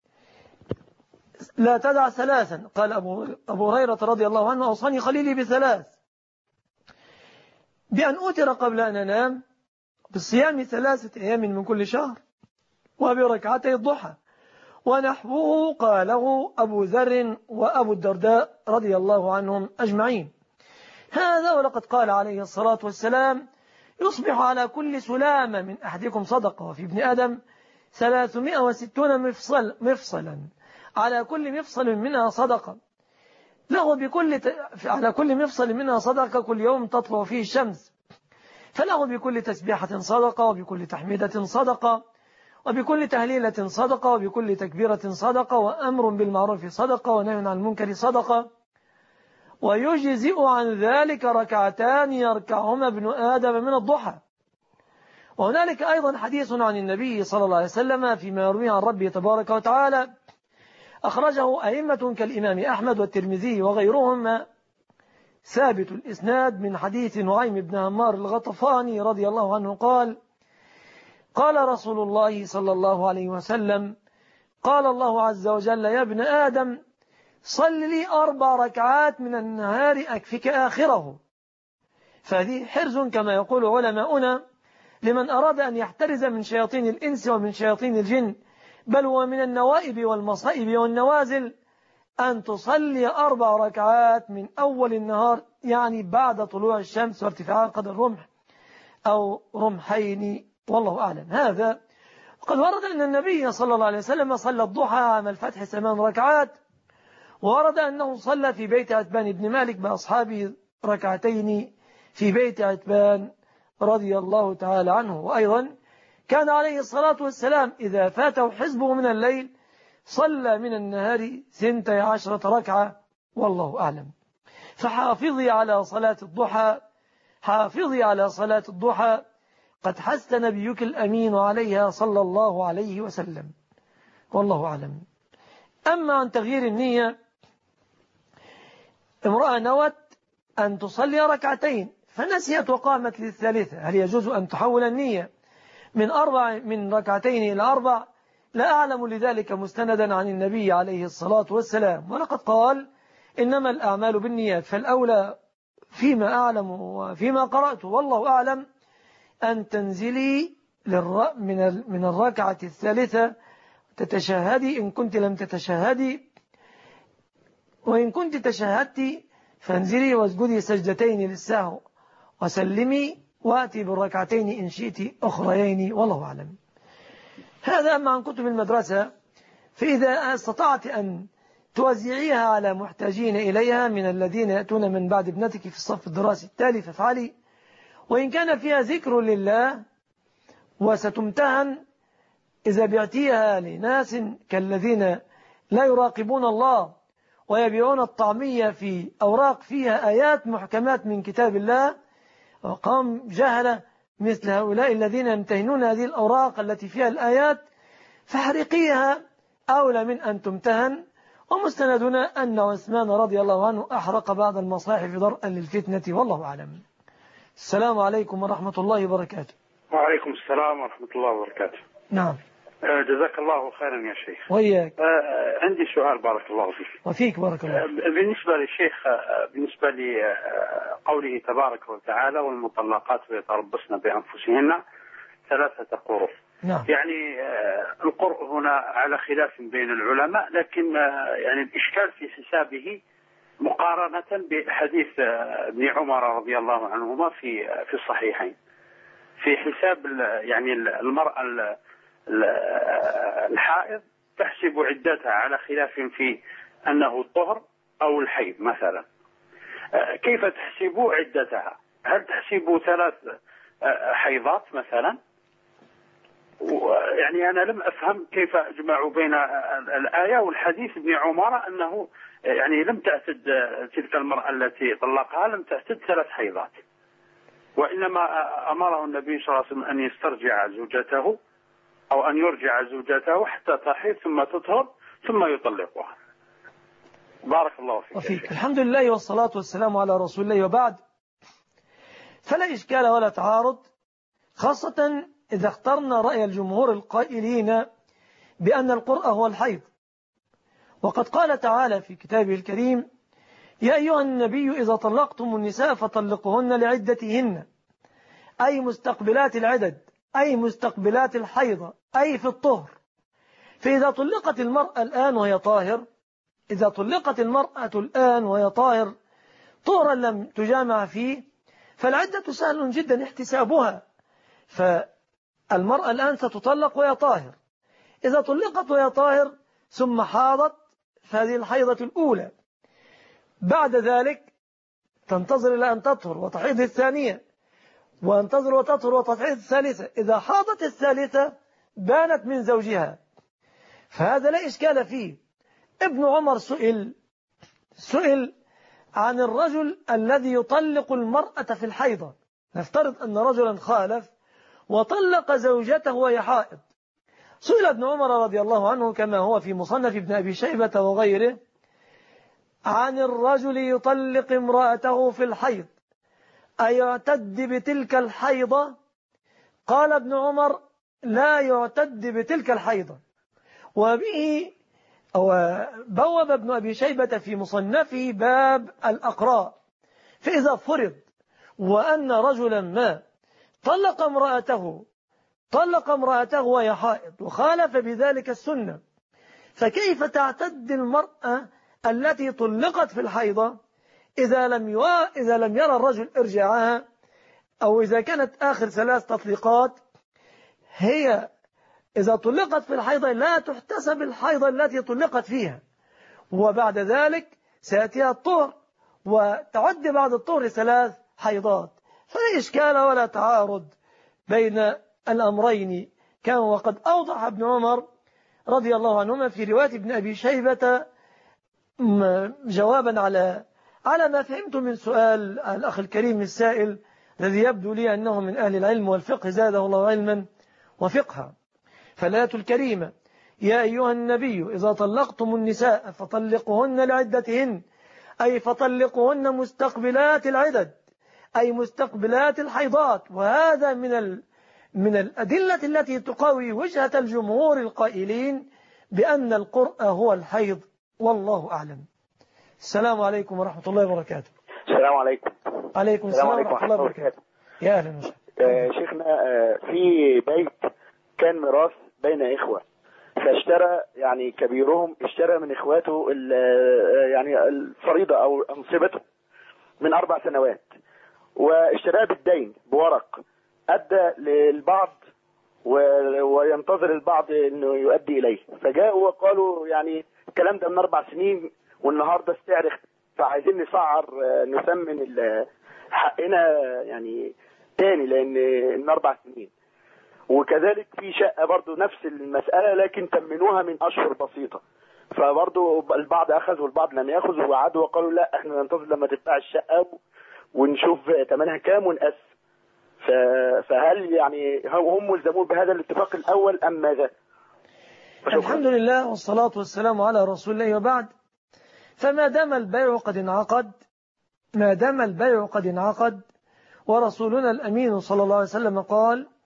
لا تدع ثلاثا. قال أبو هريرة رضي الله عنه: أوصاني خليلي بثلاث: بأن أوتر قبل أن أنام، بالصيام ثلاثة أيام من كل شهر، وبركعتي الضحى. ونحوه قاله أبو ذر وأبو الدرداء رضي الله عنهم أجمعين. هذا ولقد قال عليه الصلاة والسلام: يصبح على كل سلامة من أحدكم صدقة، وفي ابن آدم ثلاثمائة وستون مفصل مفصلا، على كل مفصل منها صدقة، له بكل ت... على كل مفصل منها صدقة كل يوم تطلع فيه الشمس، فله بكل تسبيحة صدقة، وبكل تحميدة صدقة، وبكل تهليلة صدقة، وبكل تكبيرة صدقة، وأمر بالمعروف صدقة، ونهي عن المنكر صدقة. ويجزئ عن ذلك ركعتان يركعهما ابن آدم من الضحى. وهنالك أيضا حديث عن النبي صلى الله عليه وسلم فيما يروي عن ربه تبارك وتعالى، أخرجه أئمة كالإمام أحمد والترمذي وغيرهم، ثابت الإسناد من حديث نعيم بن عمار الغطفاني رضي الله عنه قال: قال رسول الله صلى الله عليه وسلم: قال الله عز وجل: يا ابن آدم صل لي أربع ركعات من النهار أكفك آخره. فهذه حرز كما يقول علماؤنا لمن أراد أن يحترز من شياطين الإنس ومن شياطين الجن، بل هو من النوائب والمصائب والنوازل أن تصلي أربع ركعات من أول النهار، يعني بعد طلوع الشمس وارتفاع قدر الرمح أو رمحين، والله أعلم. هذا قد ورد أن النبي صلى الله عليه وسلم صلى الضحى عام الفتح ثمان ركعات، وورد أنه صلى في بيت عتبان بن مالك بأصحابه ركعتين في بيت عتبان رضي الله تعالى عنه. وأيضا كان عليه الصلاة والسلام إذا فاته حزبه من الليل صلى من النهار ثنتي عشرة ركعة، والله أعلم. فحافظي على صلاة الضحى، حافظي على صلاة الضحى، قد حث نبيك الأمين عليها صلى الله عليه وسلم، والله أعلم. أما عن تغيير النية، امرأة نوت أن تصلي ركعتين فنسيت وقامت للثالثة، هل يجوز أن تحول النية من أربع من ركعتين إلى أربع؟ لا أعلم لذلك مستندا عن النبي عليه الصلاة والسلام، ولقد قال: إنما الأعمال بالنيات. فالأولى فيما أعلم وفيما قرأت والله أعلم أن تنزلي من من الركعة الثالثة تتشهدي إن كنت لم تتشهدي، وإن كنت تشهدتي فانزلي واسجدي سجدتين للسهو وسلمي وأتي بالركعتين إن شئت أخريين، والله أعلم. هذا أما عن كتب المدرسة، فإذا استطعت أن توزعيها على محتاجين إليها من الذين يأتون من بعد ابنتك في الصف الدراسي التالي فافعلي، وإن كان فيها ذكر لله وستمتهن إذا بعتيها لناس كالذين لا يراقبون الله ويبيعون الطعمية في أوراق فيها آيات محكمات من كتاب الله، وقام جهلة مثل هؤلاء الذين يمتهنون هذه الأوراق التي فيها الآيات، فحرقيها أولى من أن تمتهن. ومستندنا أن عثمان رضي الله عنه أحرق بعض المصاحف درءا للفتنة، والله أعلم. السلام عليكم ورحمة الله وبركاته. وعليكم السلام ورحمة الله وبركاته. نعم. جزاك الله خيرا يا شيخ. وياك. عندي سؤال بارك الله فيك. وفيك بارك الله. بالنسبة للشيخ، بالنسبة لقوله تبارك وتعالى والمطلقات يتربصن بأنفسهن ثلاثة قروء. نعم. يعني القرء هنا على خلاف بين العلماء، لكن يعني الإشكال في حسابه مقارنة بحديث ابن عمر رضي الله عنهما في في الصحيحين في حساب يعني المرأة الحائض تحسب عدتها على خلاف في أنه الطهر أو الحيض مثلا. كيف تحسب عدتها؟ هل تحسب ثلاث حيضات مثلا؟ يعني أنا لم أفهم كيف أجمع بين الآية والحديث ابن عمر أنه يعني لم تعتد تلك المرأة التي طلقها لم تعتد ثلاث حيضات، وإنما أمره النبي صلى الله عليه وسلم أن يسترجع زوجته أو أن يرجع زوجته حتى تحيض ثم تطهر ثم يطلقها. بارك الله فيك. وفيك. الحمد لله والصلاة والسلام على رسول الله، وبعد، فلا إشكال ولا تعارض، خاصة إذا اخترنا رأي الجمهور القائلين بأن القرء هو الحيض. وقد قال تعالى في كتابه الكريم: يا أيها النبي إذا طلقتم النساء فطلقوهن لعدتهن، أي مستقبلات العدد، أي مستقبلات الحيضة، أي في الطهر. فإذا طلقت المرأة الآن وهي طاهر، إذا طلقت المرأة الآن وهي طاهر طهرا لم تجامع فيه، فالعدة سهل جدا احتسابها. فالمرأة الآن ستطلق وهي طاهر، إذا طلقت وهي طاهر ثم حاضت فهذه الحيضة الأولى، بعد ذلك تنتظر إلى أن تطهر وتحيض الثانية، وانتظر وتطهر وتحيض الثالثة. إذا حاضت الثالثة بانت من زوجها، فهذا لا إشكال فيه. ابن عمر سئل سئل عن الرجل الذي يطلق المرأة في الحيضة. نفترض أن رجلا خالف وطلق زوجته وهي حائض. سئل ابن عمر رضي الله عنه كما هو في مصنف ابن أبي شيبة وغيره عن الرجل يطلق امرأته في الحيض أيعتد بتلك الحيضة؟ قال ابن عمر: لا يعتد بتلك الحيضة. وبه بوب ابن أبي شيبة في مصنفه باب الأقراء. فإذا فرض وأن رجلا ما طلق امرأته طلق امرأته وهي حائض وخالف بذلك السنة، فكيف تعتد المرأة التي طلقت في الحيضة إذا لم يو... إذا لم يرى الرجل إرجاعها، أو إذا كانت آخر ثلاث تطليقات هي إذا طلقت في الحيضة لا تحتسب الحيضة التي طلقت فيها، وبعد ذلك سيأتيها الطهر وتعد بعد الطهر ثلاث حيضات. فلا إشكال ولا تعارض بين الأمرين، كان وقد أوضح ابن عمر رضي الله عنهما في رواية ابن أبي شيبة جوابا على على ما فهمت من سؤال الأخ الكريم السائل الذي يبدو لي أنه من أهل العلم والفقه زاده الله علما وفقها. فالآية الكريمة: يا أيها النبي إذا طلقتم النساء فطلقوهن لعدتهن، أي فطلقوهن مستقبلات العدد، أي مستقبلات الحيضات. وهذا من ال من الأدلة التي تقوي وجهة الجمهور القائلين بأن القرء هو الحيض، والله أعلم. السلام عليكم ورحمة الله وبركاته. السلام عليكم. عليكم السلام ورحمة الله وبركاته. يا أهلا وسهلا. آه شيخنا، آه في بيت كان ميراث بين إخوة، فاشترى يعني كبيرهم اشترى من إخواته يعني الفريضة أو أنصبته من أربع سنوات، واشتراها بالدين بورق، أدى للبعض وينتظر البعض أنه يؤدي إليه، فجاءوا وقالوا يعني الكلام ده من أربع سنين والنهاردة السعر، فعايزين نسعر نثمن حقنا يعني تاني لأن من أربع سنين. وكذلك في شقة برضو نفس المسألة لكن تمنوها من أشهر بسيطة، فبرضو البعض أخذ والبعض لم يأخذ، وعادوا وقالوا لا احنا ننتظر لما تتباع الشقة ونشوف ثمنها كام ونقس. فهل يعني هم ملزمون بهذا الاتفاق الأول أم ماذا؟ الحمد لله والصلاة والسلام على رسول الله، وبعد. فما دام البيع قد انعقد ما دام البيع قد انعقد ورسولنا الأمين صلى الله عليه وسلم قال: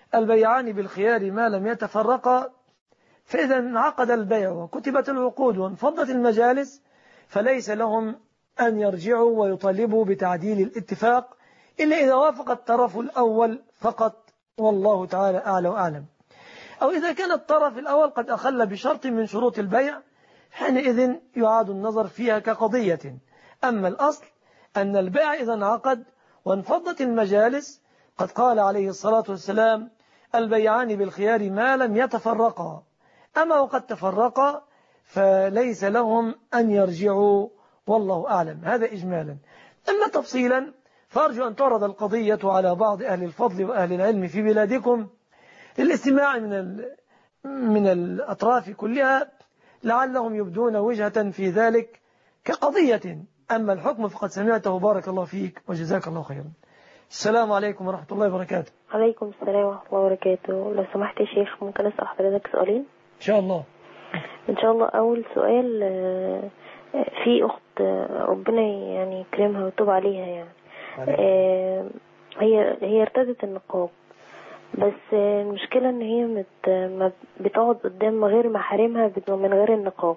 البيعان بالخيار ما لم يتفرقا، فإذا انعقد البيع وكتبت العقود وانفضت المجالس فليس لهم أن يرجعوا ويطالبوا بتعديل الاتفاق إلا إذا وافق الطرف الأول فقط، والله تعالى أعلى وأعلم. أو إذا كان الطرف الأول قد أخل بشرط من شروط البيع حينئذ يعاد النظر فيها كقضية. أما الأصل أن البيع إذا انعقد وانفضت المجالس قد قال عليه الصلاة والسلام البيعان بالخيار ما لم يتفرقا، أما وقد تفرقا فليس لهم أن يرجعوا، والله أعلم. هذا إجمالا. أما تفصيلا فأرجو أن تعرض القضية على بعض أهل الفضل وأهل العلم في بلادكم للاستماع من من الأطراف كلها لعلهم يبدون وجهة في ذلك كقضية. أما الحكم فقد سمعته، بارك الله فيك وجزاك الله خيرا. السلام عليكم ورحمة الله وبركاته. عليكم السلام ورحمة الله وبركاته. لو سمحت يا شيخ ممكن أسأل حضرتك سؤالين؟ إن شاء الله. إن شاء الله. أول سؤال، في أخت ربنا يعني يكرمها ويتوب عليها، يعني هي هي ارتدت النقاب، بس المشكلة ان هي مت بتقعد قدام غير محارمها من غير النقاب،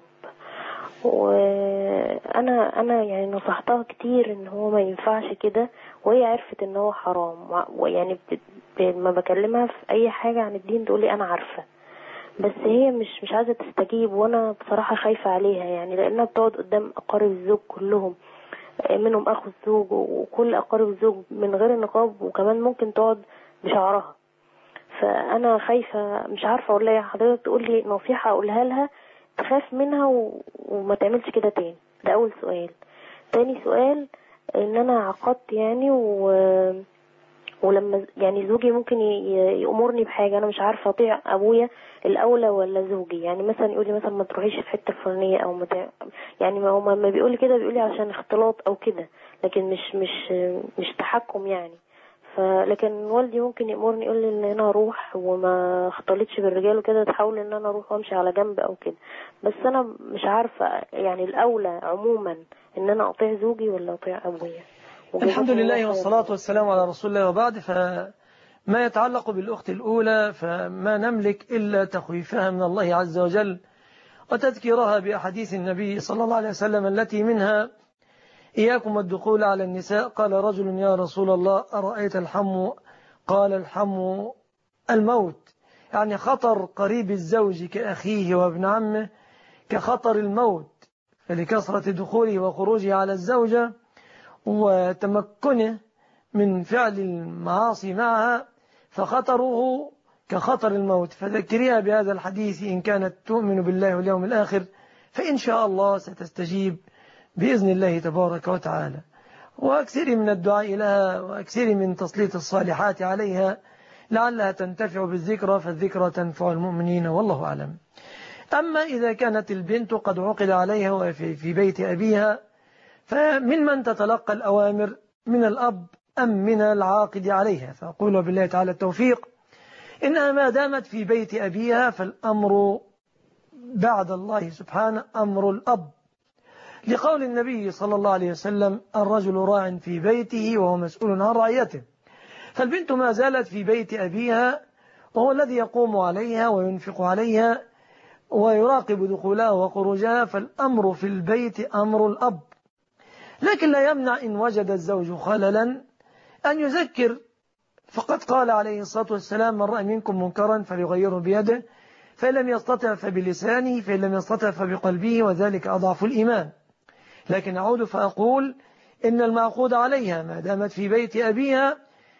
وانا انا يعني نصحتها كتير ان هو ما ينفعش كده، وهي عرفت ان هو حرام، ويعني لما بكلمها في اي حاجة عن الدين تقولي انا عارفة، بس هي مش مش عايزة تستجيب، وانا بصراحة خايفة عليها يعني، لانها بتقعد قدام اقارب الزوج كلهم، منهم اخو الزوج وكل اقارب الزوج من غير النقاب، وكمان ممكن تقعد بشعرها. فانا خايفة، مش عارفة اقول لها حضرتك تقول لي نصيحة اقولها لها تخاف منها و... وما تعملش كده تاني. ده اول سؤال. تاني سؤال، ان انا عقدت يعني و... ولما يعني زوجي ممكن يأمرني بحاجة انا مش عارفة اطيع ابويا الاولى ولا زوجي، يعني مثلا يقول لي مثلا ما تروحيش في حتة فلانية او متع... يعني ما هو ما بيقول لي كده بيقول لي عشان اختلاط او كده، لكن مش مش مش تحكم يعني. فلكن والدي ممكن يأمرني يقول لي ان انا اروح وما اختلطش بالرجال وكده، تحاول ان انا اروح وامشي على جنب او كده، بس انا مش عارفة يعني الاولى عموما ان انا اطيع زوجي ولا اطيع ابويا. الحمد لله والصلاة والسلام على رسول الله. وبعد، فما يتعلق بالأخت الأولى فما نملك إلا تخويفها من الله عز وجل وتذكيرها بأحاديث النبي صلى الله عليه وسلم التي منها إياكم الدخول على النساء. قال رجل يا رسول الله أرأيت الحم؟ قال الحم الموت، يعني خطر قريب الزوج كأخيه وابن عمه كخطر الموت، فلكثرة دخوله وخروجه على الزوجة وتمكنه من فعل المعاصي معها فخطره كخطر الموت. فذكريها بهذا الحديث إن كانت تؤمن بالله واليوم الآخر، فإن شاء الله ستستجيب بإذن الله تبارك وتعالى. وأكثر من الدعاء لها وأكثر من تسليط الصالحات عليها لعلها تنتفع بالذكرى، فالذكرى تنفع المؤمنين، والله أعلم. أما إذا كانت البنت قد عقد عليها وفي بيت أبيها، فمن من تتلقى الأوامر، من الأب أم من العاقد عليها؟ فأقول بالله تعالى التوفيق، إنها ما دامت في بيت أبيها فالأمر بعد الله سبحانه أمر الأب، لقول النبي صلى الله عليه وسلم الرجل راع في بيته وهو مسؤول عن رعيته. فالبنت ما زالت في بيت أبيها وهو الذي يقوم عليها وينفق عليها ويراقب دخولها وخروجها، فالأمر في البيت أمر الأب. لكن لا يمنع إن وجد الزوج خللا أن يذكر، فقد قال عليه الصلاة والسلام من رأى منكم منكرا فليغيره بيده، فإن لم يستطع فبلسانه، فإن لم يستطع فبقلبه، وذلك أضعف الإيمان. لكن أعود فأقول إن المعقود عليها ما دامت في بيت أبيها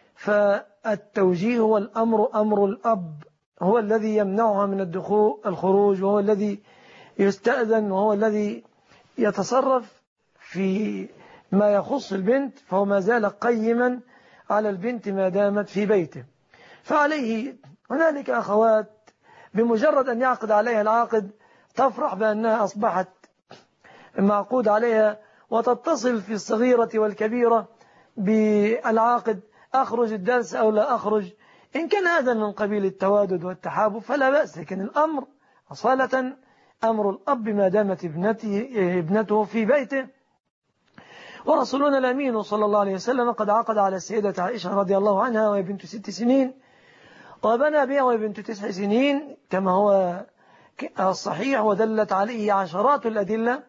فالتوجيه والأمر أمر الأب، هو الذي يمنعها من الدخول الخروج، وهو الذي يستأذن، وهو الذي يتصرف في ما يخص البنت، فهو ما زال قيما على البنت ما دامت في بيته. فعليه هنالك أخوات بمجرد أن يعقد عليها العاقد تفرح بأنها أصبحت معقود عليها، وتتصل في الصغيرة والكبيرة بالعاقد أخرج الدرس أو لا أخرج. إن كان هذا من قبيل التوادد والتحابب فلا بأس، لكن الأمر أصالة أمر الأب ما دامت ابنته, ابنته في بيته. ورسولنا الأمين صلى الله عليه وسلم قد عقد على السيدة عائشة رضي الله عنها وهي بنت ست سنين، وبنى بها وبنت تسع سنين كما هو الصحيح، ودلت عليه عشرات الأدلة.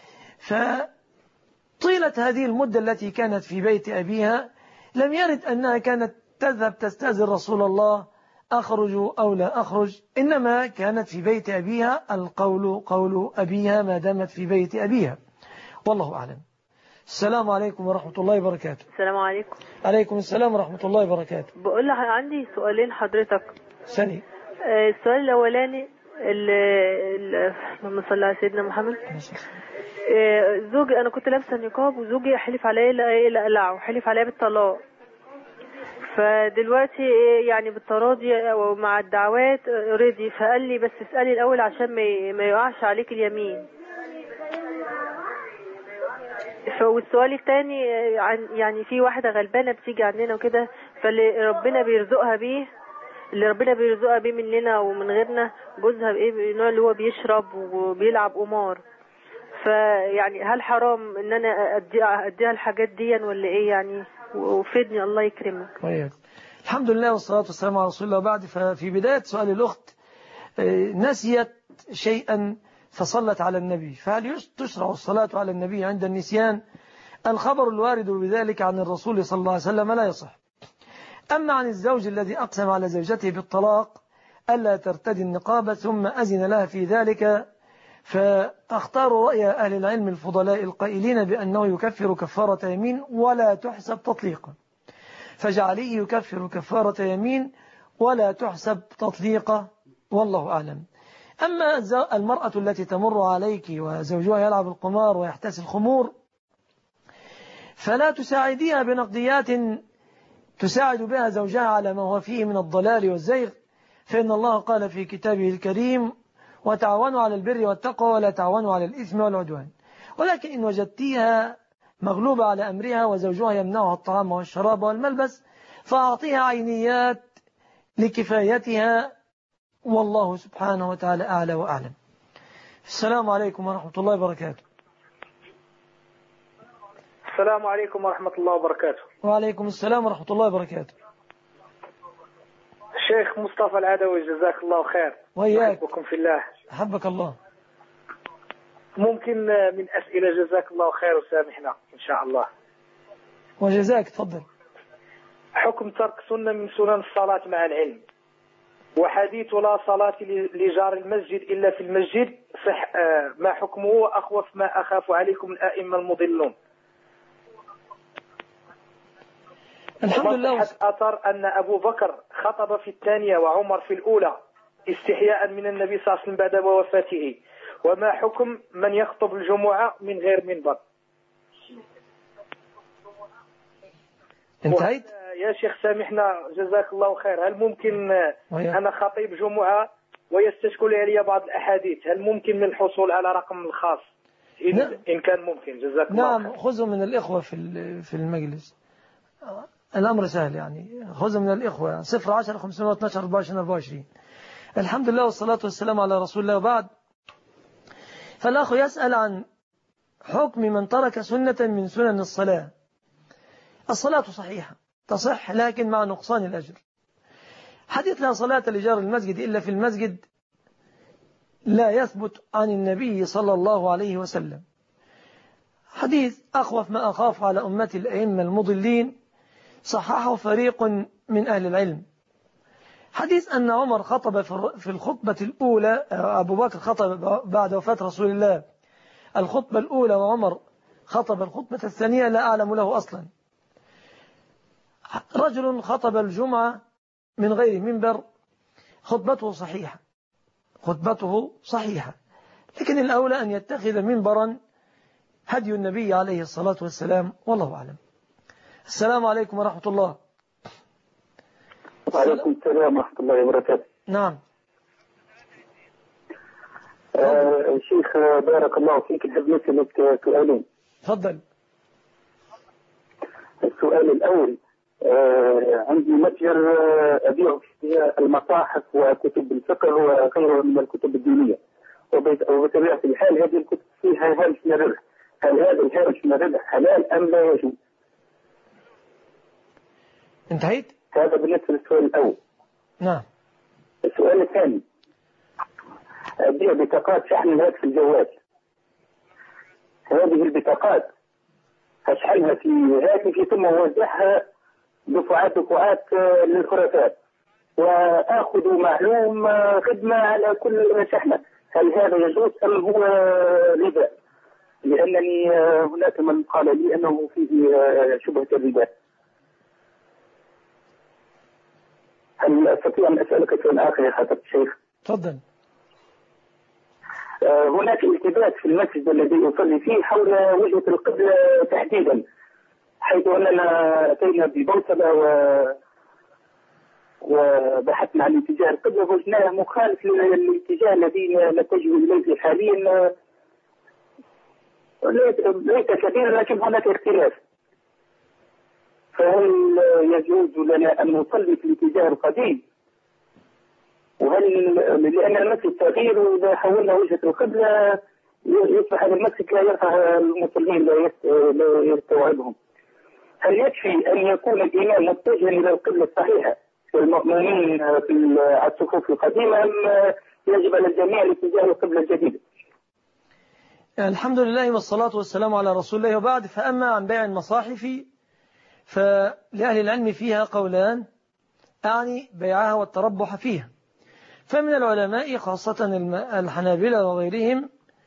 فطيلة هذه المدة التي كانت في بيت أبيها لم يرد أنها كانت تذهب تستأذن رسول الله أخرج أو لا أخرج، إنما كانت في بيت أبيها، القول قول أبيها ما دامت في بيت أبيها، والله أعلم. السلام عليكم ورحمة الله وبركاته. السلام عليكم. عليكم السلام ورحمة الله وبركاته. بقول لك عندي سؤالين حضرتك. سني. السؤال الأولاني، اللهم صل على سيدنا محمد. زوجي، أنا كنت لابسة نقاب وزوجي حلف عليا لا أقلعه، حلف عليا بالطلاق. فدلوقتي يعني بالتراضي ومع الدعوات رضي، فقال لي بس اسألي الأول عشان ما يقعش عليك اليمين. والسؤال الثاني، يعني في واحدة غلبانة بتيجي عندنا وكده، فاللي ربنا بيرزقها بيه اللي ربنا بيرزقها بيه مننا ومن غيرنا، جوزها بايه النوع اللي هو بيشرب وبيلعب قمار. فيعني هل حرام ان انا اديها اديها الحاجات دي ولا ايه يعني؟ وفدني الله يكرمك. طيب. الحمد لله والصلاة والسلام على رسول الله. وبعد، ففي بداية سؤال الأخت نسيت شيئا فصلت على النبي، فهل تشرع الصلاة على النبي عند النسيان؟ الخبر الوارد بذلك عن الرسول صلى الله عليه وسلم لا يصح. أما عن الزوج الذي أقسم على زوجته بالطلاق ألا ترتدي النقاب ثم أذن لها في ذلك، فأختار رأي أهل العلم الفضلاء القائلين بأنه يكفر كفارة يمين ولا تحسب تطليقا، فجعليه يكفر كفارة يمين ولا تحسب تطليقا، والله أعلم. أما المرأة التي تمر عليك وزوجها يلعب القمار ويحتسي الخمور، فلا تساعديها بنقديات تساعد بها زوجها على ما هو فيه من الضلال والزيغ، فإن الله قال في كتابه الكريم: وتعاونوا على البر والتقوى ولا تعاونوا على الإثم والعدوان. ولكن إن وجدتيها مغلوبة على أمرها وزوجها يمنعها الطعام والشراب والملبس، فأعطيها عينيات لكفايتها، والله سبحانه وتعالى أعلى وأعلم. السلام عليكم ورحمة الله وبركاته. السلام عليكم ورحمة الله وبركاته. وعليكم السلام ورحمة الله وبركاته. الشيخ مصطفى العدوي، جزاك الله خير. وإياك. أحبكم في الله. أحبك الله. ممكن من أسئلة؟ جزاك الله خير وسامحنا إن شاء الله. وجزاك، تفضل. حكم ترك سنة من سنن الصلاة مع العلم، وحديث لا صلاة لجار المسجد إلا في المسجد، صح ما حكمه؟ وأخوف ما أخاف عليكم الأئمة المضلون. الحمد لله. أثر أن أبو بكر خطب في الثانية وعمر في الأولى استحياء من النبي صلى الله عليه وسلم بعد وفاته، وما حكم من يخطب الجمعة من غير منبر؟ انتهيت يا شيخ سامحنا جزاك الله خير. هل ممكن ويا. أنا خطيب جمعة ويستشكل علي بعض الأحاديث، هل ممكن من الحصول على رقم الخاص إن, نعم. إن كان ممكن؟ جزاك الله نعم. خير. خذوا من الإخوة في في المجلس، الأمر سهل يعني. خذوا من الإخوة صفر عشرة خمسمائة واثني عشر أربعة وعشرين أربعة وعشرين. الحمد لله والصلاة والسلام على رسول الله. وبعد، فالأخ يسأل عن حكم من ترك سنة من سنن الصلاة. الصلاة صحيحة تصح، لكن مع نقصان الأجر. حديث لا صلاة لجار المسجد إلا في المسجد لا يثبت عن النبي صلى الله عليه وسلم. حديث أخوف ما أخاف على أمتي الأئمة المضلين صححه فريق من أهل العلم. حديث أن عمر خطب في الخطبة الأولى، أبو بكر خطب بعد وفاة رسول الله الخطبة الأولى، وعمر خطب الخطبة الثانية، لا أعلم له أصلا. رجل خطب الجمعة من غير منبر، خطبته صحيحة، خطبته صحيحة، لكن الأولى أن يتخذ منبرا هدي النبي عليه الصلاة والسلام، والله أعلم. السلام عليكم ورحمة الله. وعليكم السلام ورحمة الله وبركاته. نعم. آه شيخ بارك الله فيك، نحب نسألك سؤالين. تفضل. السؤال الأول، آه عندي متجر آه أبيع فيها المصاحف وكتب الفقه وغيرها من الكتب الدينية، وبطبيعة الحال هذه الكتب فيها هامش من الربح، هل هذا الهامش من الربح حلال أم لا يجوز؟ انتهيت؟ هذا بالنسبة للسؤال الأول. نعم. السؤال الثاني، أبيع بطاقات شحن الهاتف الجوال. هذه البطاقات أشحنها في هاتفي ثم أوزعها دفعات دفعات للخرافات، وآخذ معلوم خدمة على كل شحنة. هل هذا يجوز أم هو ربا؟ لأنني هناك من قال لي أنه فيه شبهة الربا. هل أستطيع أن أسألك سؤال آخر يا حضرة الشيخ؟ تفضل. هناك التباس في المسجد الذي أصلي فيه حول وجهة القبلة تحديدا، حيث أننا أتينا ببوصلة و... وبحثنا عن اتجاه القبلة وجدناه مخالف للاتجاه الذي نتجه إليه حاليا. ليس كثيرا لكن هناك اختلاف. فهل يجوز لنا أن نصلي في الاتجاه القديم؟ وهل لأن المسجد صغير وإذا حولنا وجهة القبلة يصبح هذا المسجد لا ينفع المصلين، لا يستوعبهم. هل يكفي أن يكون الإمام متجها إلى القبلة الصحيحة والمأمومين في الصفوف القديمة، أم يجب على الجميع الاتجاه القبلة الجديدة؟ الحمد لله والصلاة والسلام على رسول الله، وبعد. فأما عن بيع المصاحف فلأهل العلم فيها قولان، أعني بيعها والتربح فيها. فمن العلماء خاصة الحنابلة وغيرهم،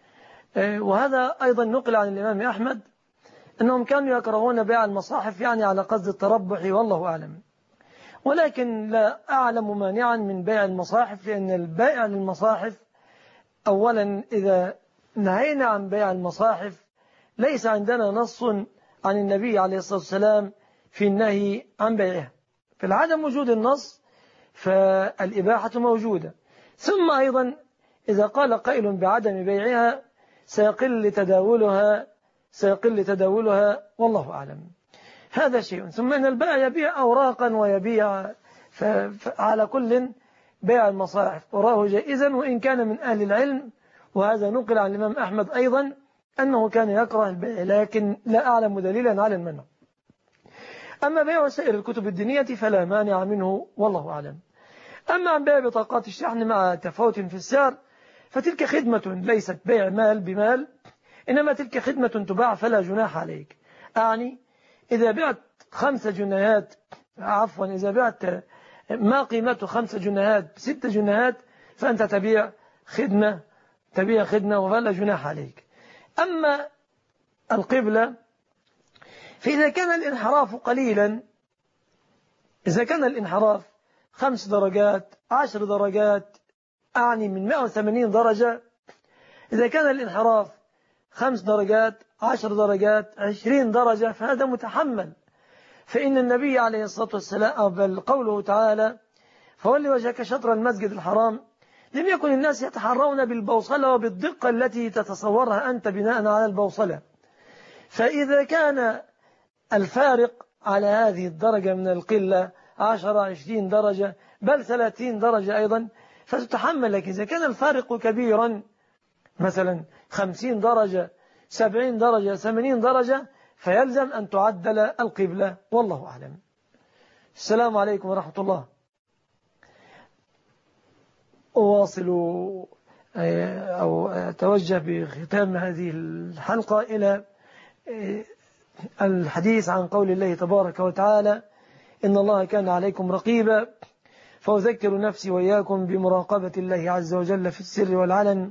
وهذا أيضا نقل عن الإمام أحمد، أنهم كانوا يكرهون بيع المصاحف يعني على قصد التربح، والله أعلم. ولكن لا أعلم مانعا من بيع المصاحف، لأن البائع للمصاحف أولا إذا نهينا عن بيع المصاحف ليس عندنا نص عن النبي عليه الصلاة والسلام في النهي عن بيعها، فالعدم وجود النص فالإباحة موجودة. ثم أيضا إذا قال قائل بعدم بيعها سيقل تداولها سيقل تداولها والله أعلم. هذا شيء. ثم أن البائع يبيع أوراقا ويبيع، فعلى كل بيع المصاحف أراه جائزا وإن كان من أهل العلم، وهذا نقل عن الإمام أحمد أيضا أنه كان يكره البيع، لكن لا أعلم دليلا على المنع. أما بيع سائر الكتب الدينية فلا مانع منه والله أعلم. أما عن بيع بطاقات الشحن مع تفاوت في السعر فتلك خدمة ليست بيع مال بمال، إنما تلك خدمة تباع فلا جناح عليك. أعني إذا بعت خمسة جنيهات عفوا إذا بعت ما قيمته خمسة جنيهات بستة جنيهات فأنت تبيع خدمة تبيع خدمة وفلا جناح عليك. أما القبلة فإذا كان الانحراف قليلا، إذا كان الانحراف خمس درجات عشر درجات أعني من مئة وثمانين درجة، إذا كان الانحراف خمس درجات عشر درجات عشرين درجة فهذا متحمل. فإن النبي عليه الصلاة والسلام بل قوله تعالى فولي وجهك شطر المسجد الحرام، لم يكن الناس يتحرون بالبوصلة وبالدقة التي تتصورها أنت بناء على البوصلة. فإذا كان الفارق على هذه الدرجة من القلة عشرة عشرين درجة بل ثلاثين درجة أيضا فتتحمل. لك إذا كان الفارق كبيرا مثلا خمسين درجة سبعين درجة ثمانين درجة فيلزم أن تعدل القبلة والله أعلم. السلام عليكم ورحمة الله. أواصل أو أتوجه بختام هذه الحلقة إلى الحديث عن قول الله تبارك وتعالى إن الله كان عليكم رقيبا، فأذكر نفسي وإياكم بمراقبة الله عز وجل في السر والعلن.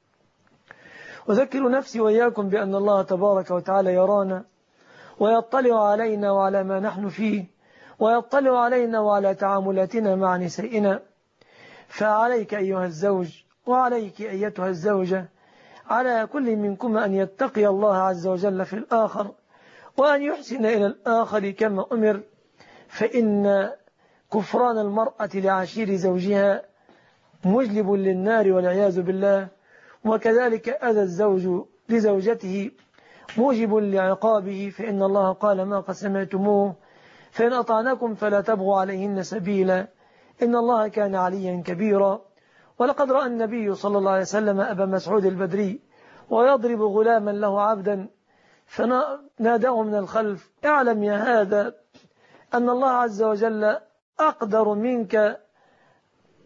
أذكر نفسي وإياكم بأن الله تبارك وتعالى يرانا ويطلع علينا وعلى ما نحن فيه، ويطلع علينا وعلى تعاملاتنا مع نسائنا. فعليك أيها الزوج وعليك أيتها الزوجة، على كل منكم أن يتقي الله عز وجل في الآخر وأن يحسن إلى الآخر كما أمر، فإن كفران المرأة لعشير زوجها مجلب للنار والعياذ بالله، وكذلك أذى الزوج لزوجته موجب لعقابه، فإن الله قال ما قسمتموه فإن أطعنكم فلا تبغوا عليهن سبيلا إن الله كان عليا كبيرا. ولقد رأى النبي صلى الله عليه وسلم أبا مسعود البدري ويضرب غلاما له عبدا فناداه من الخلف اعلم يا هذا أن الله عز وجل أقدر منك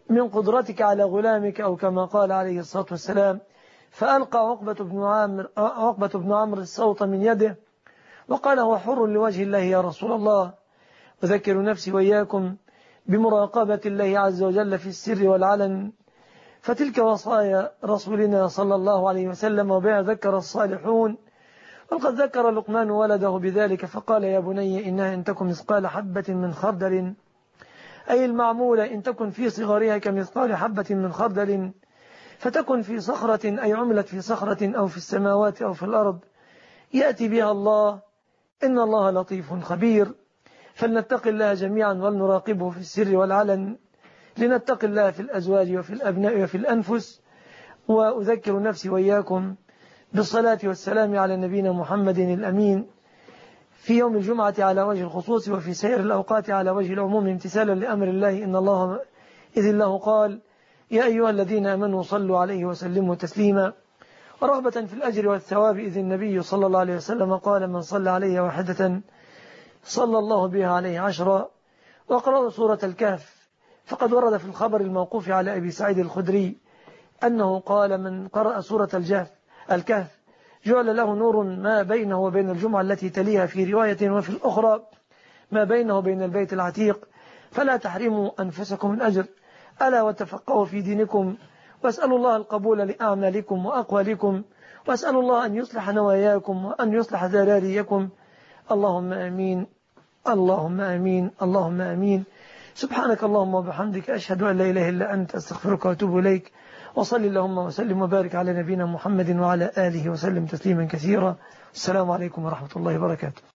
من قدرتك على غلامك، أو كما قال عليه الصلاة والسلام. فألقى عقبة بن عامر عقبة بن عمرو الصوت من يده وقال: هو حر لوجه الله يا رسول الله. أذكر نفسي وإياكم بمراقبة الله عز وجل في السر والعلن، فتلك وصايا رسولنا صلى الله عليه وسلم، وبها ذكر الصالحون. وقد ذكر لقمان ولده بذلك فقال: يا بني إنها إن تكن مثقال حبة من خردل، أي المعمولة، إن تكن في صغرها كمثقال حبة من خردل فتكن في صخرة، أي عملت في صخرة أو في السماوات أو في الأرض، يأتي بها الله، إن الله لطيف خبير. فلنتق الله جميعا ولنراقبه في السر والعلن، لنتق الله في الأزواج وفي الأبناء وفي الأنفس. وأذكر نفسي وإياكم بالصلاة والسلام على نبينا محمد الأمين في يوم الجمعة على وجه الخصوص، وفي سائر الأوقات على وجه العموم، امتثالا لأمر الله، إن الله إذ الله قال: يا أيها الذين آمنوا صلوا عليه وسلموا تسليما. ورغبة في الأجر والثواب، إذ النبي صلى الله عليه وسلم قال: من صلى عليه واحدة صلى الله بها عليه عشرا. وقرأوا سورة الكهف، فقد ورد في الخبر الموقوف على أبي سعيد الخدري أنه قال: من قرأ سورة الجهف الكهف جعل له نور ما بينه وبين الجمعة التي تليها، في رواية وفي الأخرى ما بينه وبين البيت العتيق. فلا تحرموا أنفسكم من أجر، ألا وتفقهوا في دينكم، واسألوا الله القبول لأعمالكم وأقوالكم، واسألوا الله أن يصلح نواياكم وأن يصلح ذراريكم. اللهم آمين، اللهم آمين، اللهم آمين. سبحانك اللهم وبحمدك، أشهد أن لا إله إلا أنت، أستغفرك وأتوب إليك. وصل اللهم وسلم وبارك على نبينا محمد وعلى آله وسلم تسليما كثيرا. السلام عليكم ورحمة الله وبركاته.